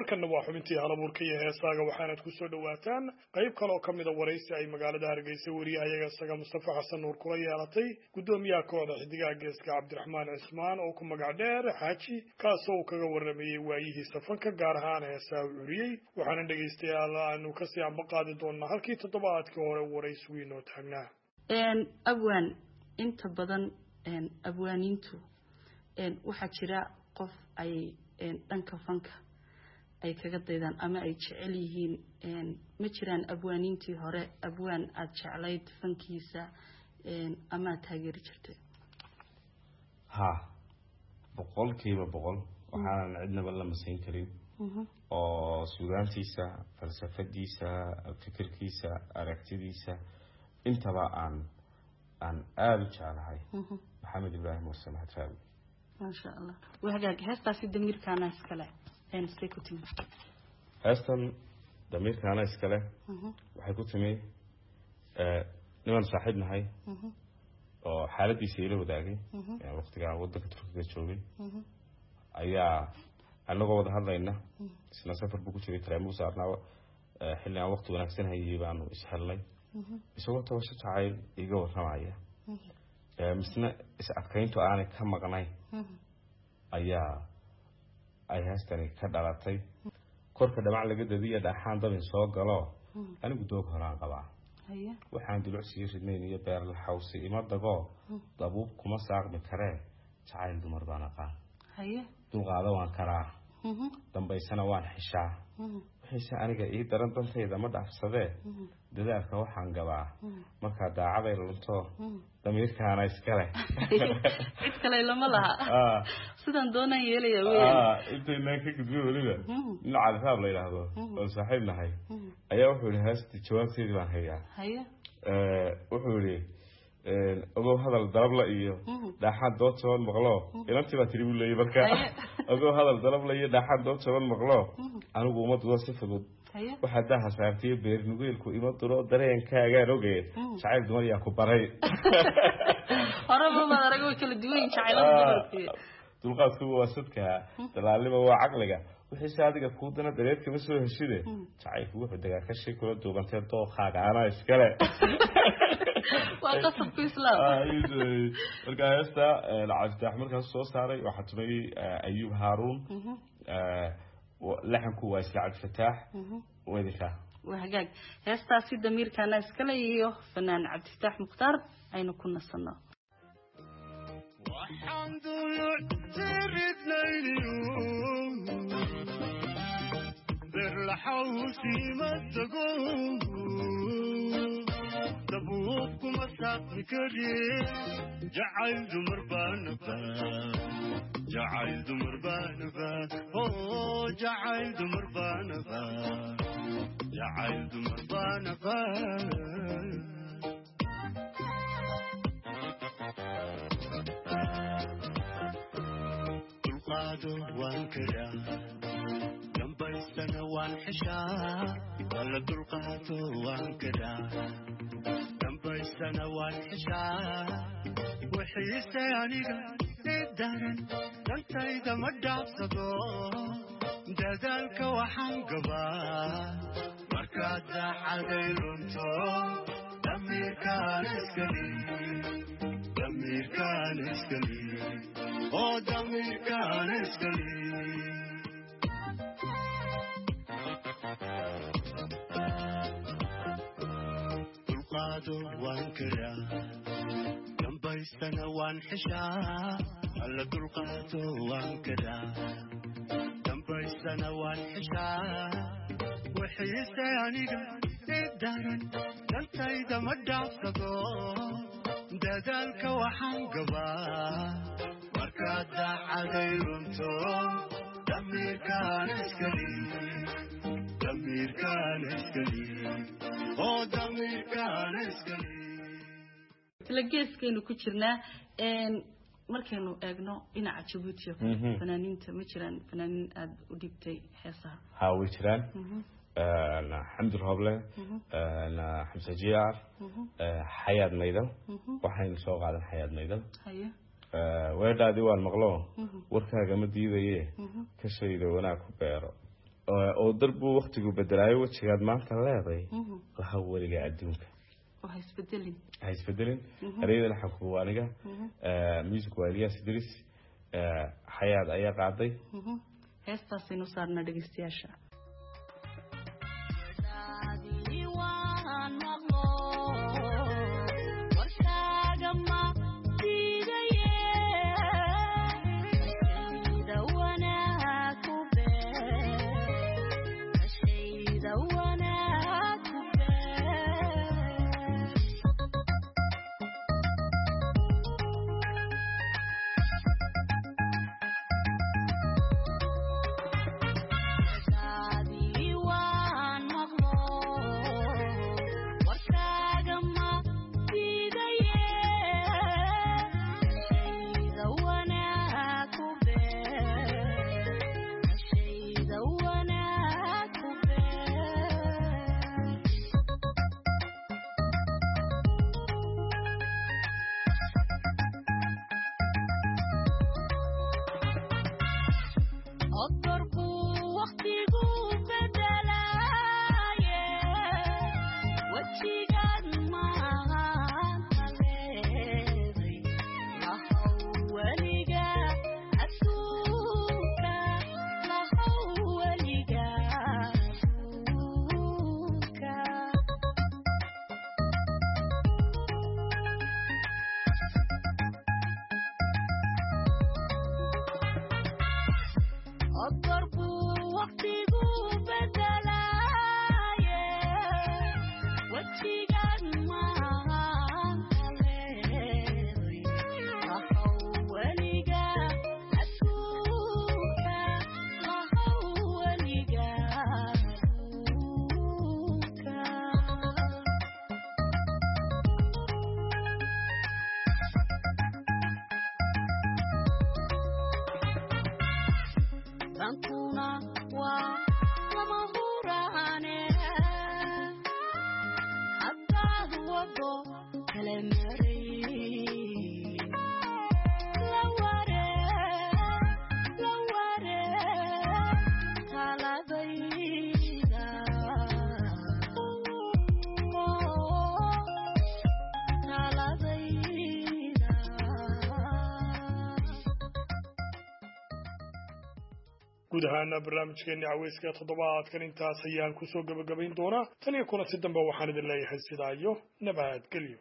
markanna waa xubintii halabuurka iyo heesaaga waxaanad ku soo dhawaataan qayb kale oo ka mid a waraysi ay magaalada Hargeysa wariyahayaga isaga Mustafa Xasan Nuur kula yeelatay gudoomiyaha kooxda xidigaha geeska Cabdiraxmaan Cismaan oo ku magac dheer Xaaji kaasoo uu kaga warramayay waayihiisa fanka gaar ahaan heesaa uu uriyay waxaana dhageystayaal aanu ka sii amba qaadi doonaa halkii toddobaadkii hore waraysigu inoo taagnaa een abwaan inta badan een abwaaniintu een waxa jira qof ay een dhanka fanka ay kaga daydaan ama ay jecel yihiin een ma jiraan abwaaniintii hore abwaan aad jeclayd fankiisa een ama taageeri jirtay ha boqolkiiba boqol waxaan cidnaba la masayn karin oo suugaantiisa falsafadiisa fikirkiisa aragtidiisa intaba aan aan aad u jeclahay maxamed ibraahim warsame hadraawi ma sha Allah wahagaag heestaasi damirkaana iskale een seekutin heestan damirkaana iskale waxay ku timi ee niman saaxiib nahay oo xaaladiisa ila wadaagay ee waqtiga wadanka Turkiga joogay ayaa anagoo wada hadlayna isna safar buu ku jiray taraamuu saarnaa xilli aan waqti wanaagsan hayay baanu is helnay isagoo tawasho jacayl iga warramaya ee misna is adkayntu aanay ka maqnay ayaa ay heestani ka dhalatay korka dhamac laga dadiya dhaxaan dabin soo galo anigu doog horaan qabaa haya waxaan dulucsiyo ridnayn iyo beer la xawsi ima dago dabuub kuma saaqmi karee jacayl dumar baan aqaan haya dulqaada waan karaa dambaysana waan xishaa waxayse aniga ii daran dantayda ma dhaafsadee dadaalka waxaan gabaa markaa daacaday lunto damiirkaana iskale cid kale lama laha sidaan doonaan yeelaya weeyaan intaynaan ka gudbiyo weliba nin cadaab la yidhaahdo oo saaxiib nahay ayaa wuxuu yidhi heesta jawaabteedii baan hayaa haya wuxuu yidhi ogow hadal dalabla iyo dhaaxaan dood toban maqlo inantii baa tiri buu leeyay marka ogow hadal dalabla iyo dhaaxaan dood toban maqlo anigu uma dudo si fudud waxaa daha saartay beer nugeelku ima duro dareenkaagaan ogee jacayl dumar yaa ku baray horaba ma arago kala duwan jacaylada dulqaadku waa sadka dalaalnimo waa caqliga wixii saadiga ku dana dareerka ma soo heshide jacaylku wuxuu dagaa ka shay kula duubantay dooqaaga ana iskale waa qasabku islaam marka heesta lacagta markaas soo saaray waxa tumay Ayub Harun laxanku waa isla Cabdi Fataax wadika wahagaag heestaasi damirkaana iskale iyo fanaan Cabdi Fataax Mukhtaar aynu ku nasano الحمد لله سردنا اليوم بالحوسي ما تقول دبوكم الساق كريم جعل دمر بانفا جعل دمر بانفا اوه جعل دمر بانفا جعل دمر بانفا قادو وانكرا جنبي السنة وانحشا ولا دلقاتو وانكرا جنبي السنة وانحشا وحيسة يانيقا ندارن انت اذا مدعب صدو دادالك وحنقبا مركات حدي لنتو دمير كان اسكلي دمير كان اسكلي Oh, damir kan iskali Tulqado wankara Gambaystana wan xisha alla tulqado wankara Gambaystana wan xisha wixii aniga daran dantayda ma dhaafsado dadaalka waxaan gabaa markaada cadaylunto damirkaan iskali damirkaan iskali oo damirkaan iskali isla geeskaynu ku jirnaa een markaynu eegno dhinaca Djibouti fanaaniinta ma jiraan fanaaniin aad u dhigtay heesaha ha way jiraan الحمد لله أنا حمزة جيار حياة ميدان وحين سوق على حياة ميدان وهذا ديوان مغلو وركا جمدي ذي كشيء وانا كبير oo darbu waqtigu bedelaayo wajigaad maanta leeday laha weliga adduunka waxa isbedelin ha isbedelin areeyada xaqu aniga music waliyaas diris xayaad ayaa qaaday heestaas inuu saarna dhageystayaasha guud ahaan barnaamijkeena caweyska toddobaadkan intaas ayaan ku soo gabagabayn doonaa tan iyo kulanti dambe waxaan idin leeyahay sidaa iyo nabadgelyo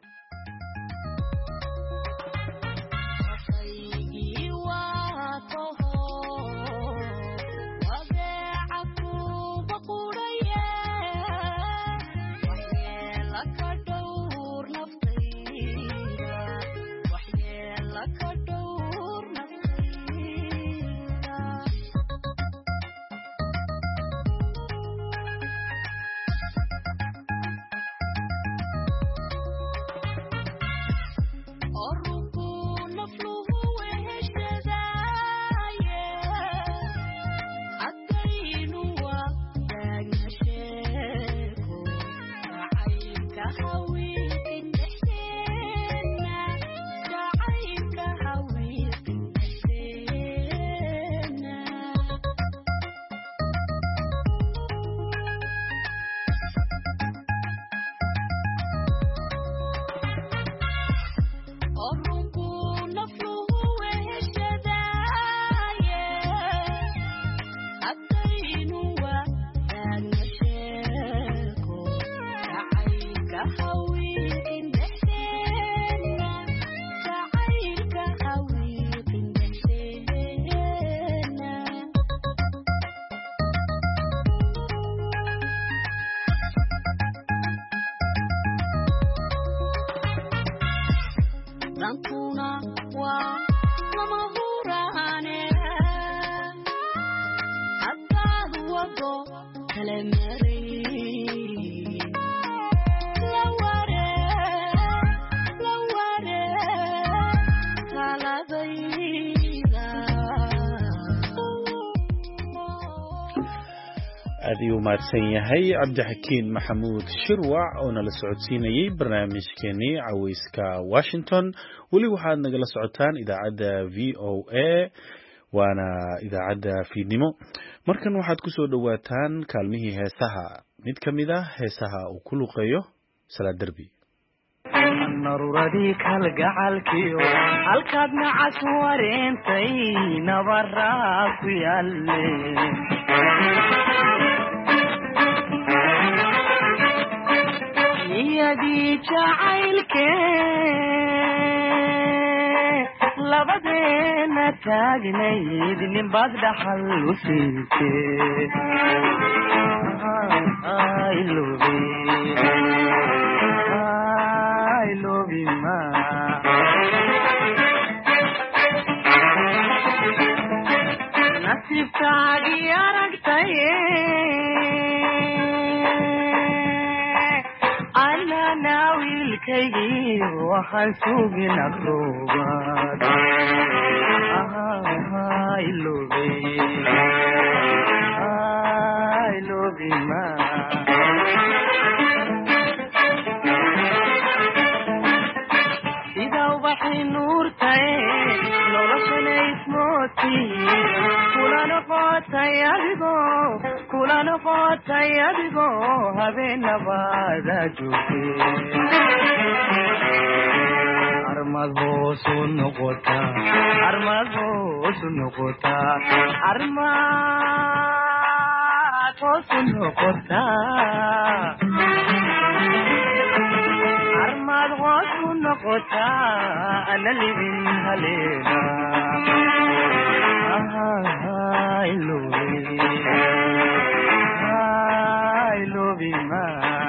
aad mahadsan yahay cabdixakiin maxamuud shirwac oo nala socodsiinayay barnaamijkeenii caweyska Washington weli waxaad nagala socotaan idaacadda V O A waana idaacadda fiidnimo markan waxaad ku soo dhawaataan kaalmihii heesaha mid ka mid ah heesaha uu ku luqeeyo Salaad Darbi naruuradii kalgacalkiyo halkaad nacas wareentay nabaraa ku yaalle niyadii jacaylkee labadeena taagnayd ninbaad dhaxal u siisee I love you I love you ma nasibtaagi aragtaye ana naawilkaygi waxaan sugin aqroobaad I love you I love you ma nuurtae noloshana ismooti kula noqotay adigo kula noqotay adigo habeenabaada joogtee armad hoosu noqota armad hoosu noqota armad hoosu noqota armad hoosu noqota ana libin haleena I love you I love you ma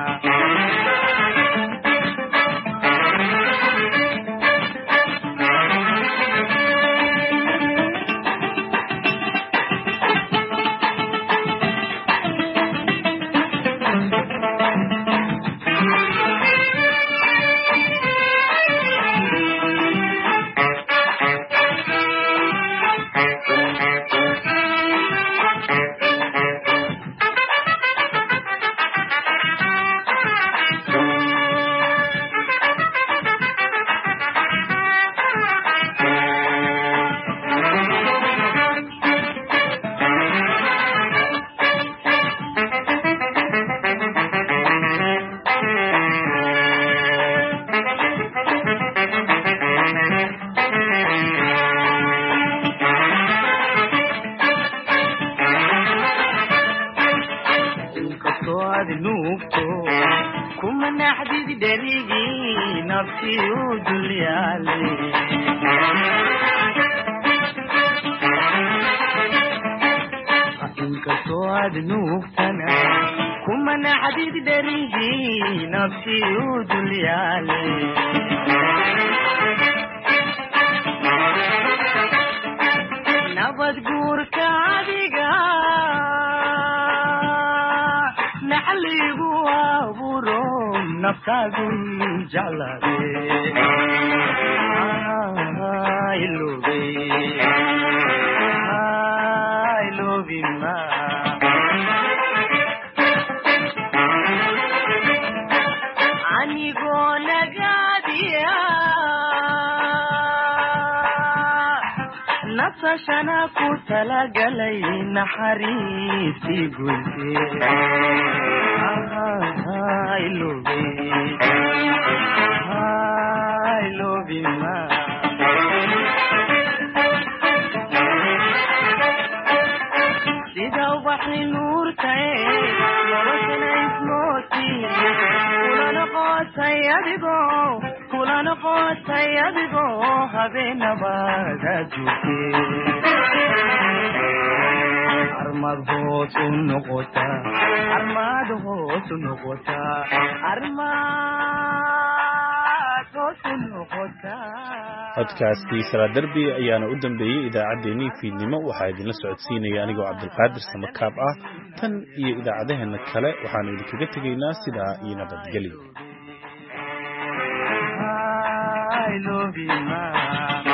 nabad guurka adiga naxligu abuuro naftaadu jeclaade I love you I love you ma anigoo nagaadiya nasashana ku talagalay naxariistii guyse I love you I love you ma sida ubaxi nuurtae noloshana ismooti kula noqotay adigo kula noqotay adigo habeenabaada joogtee armad hoosu noqota armad hoosu noqota armad hoosu noqota codkaasi Salaad Darbi ayaana u dambeeyay idaacaddeenii fiidnimo waxaa idinla socodsiinaya anigoo Cabdulqaadir Samakaab ah tan iyo idaacadaheena kale waxaan idinkaga tegaynaa sidaa iyo nabadgelyo I love you ma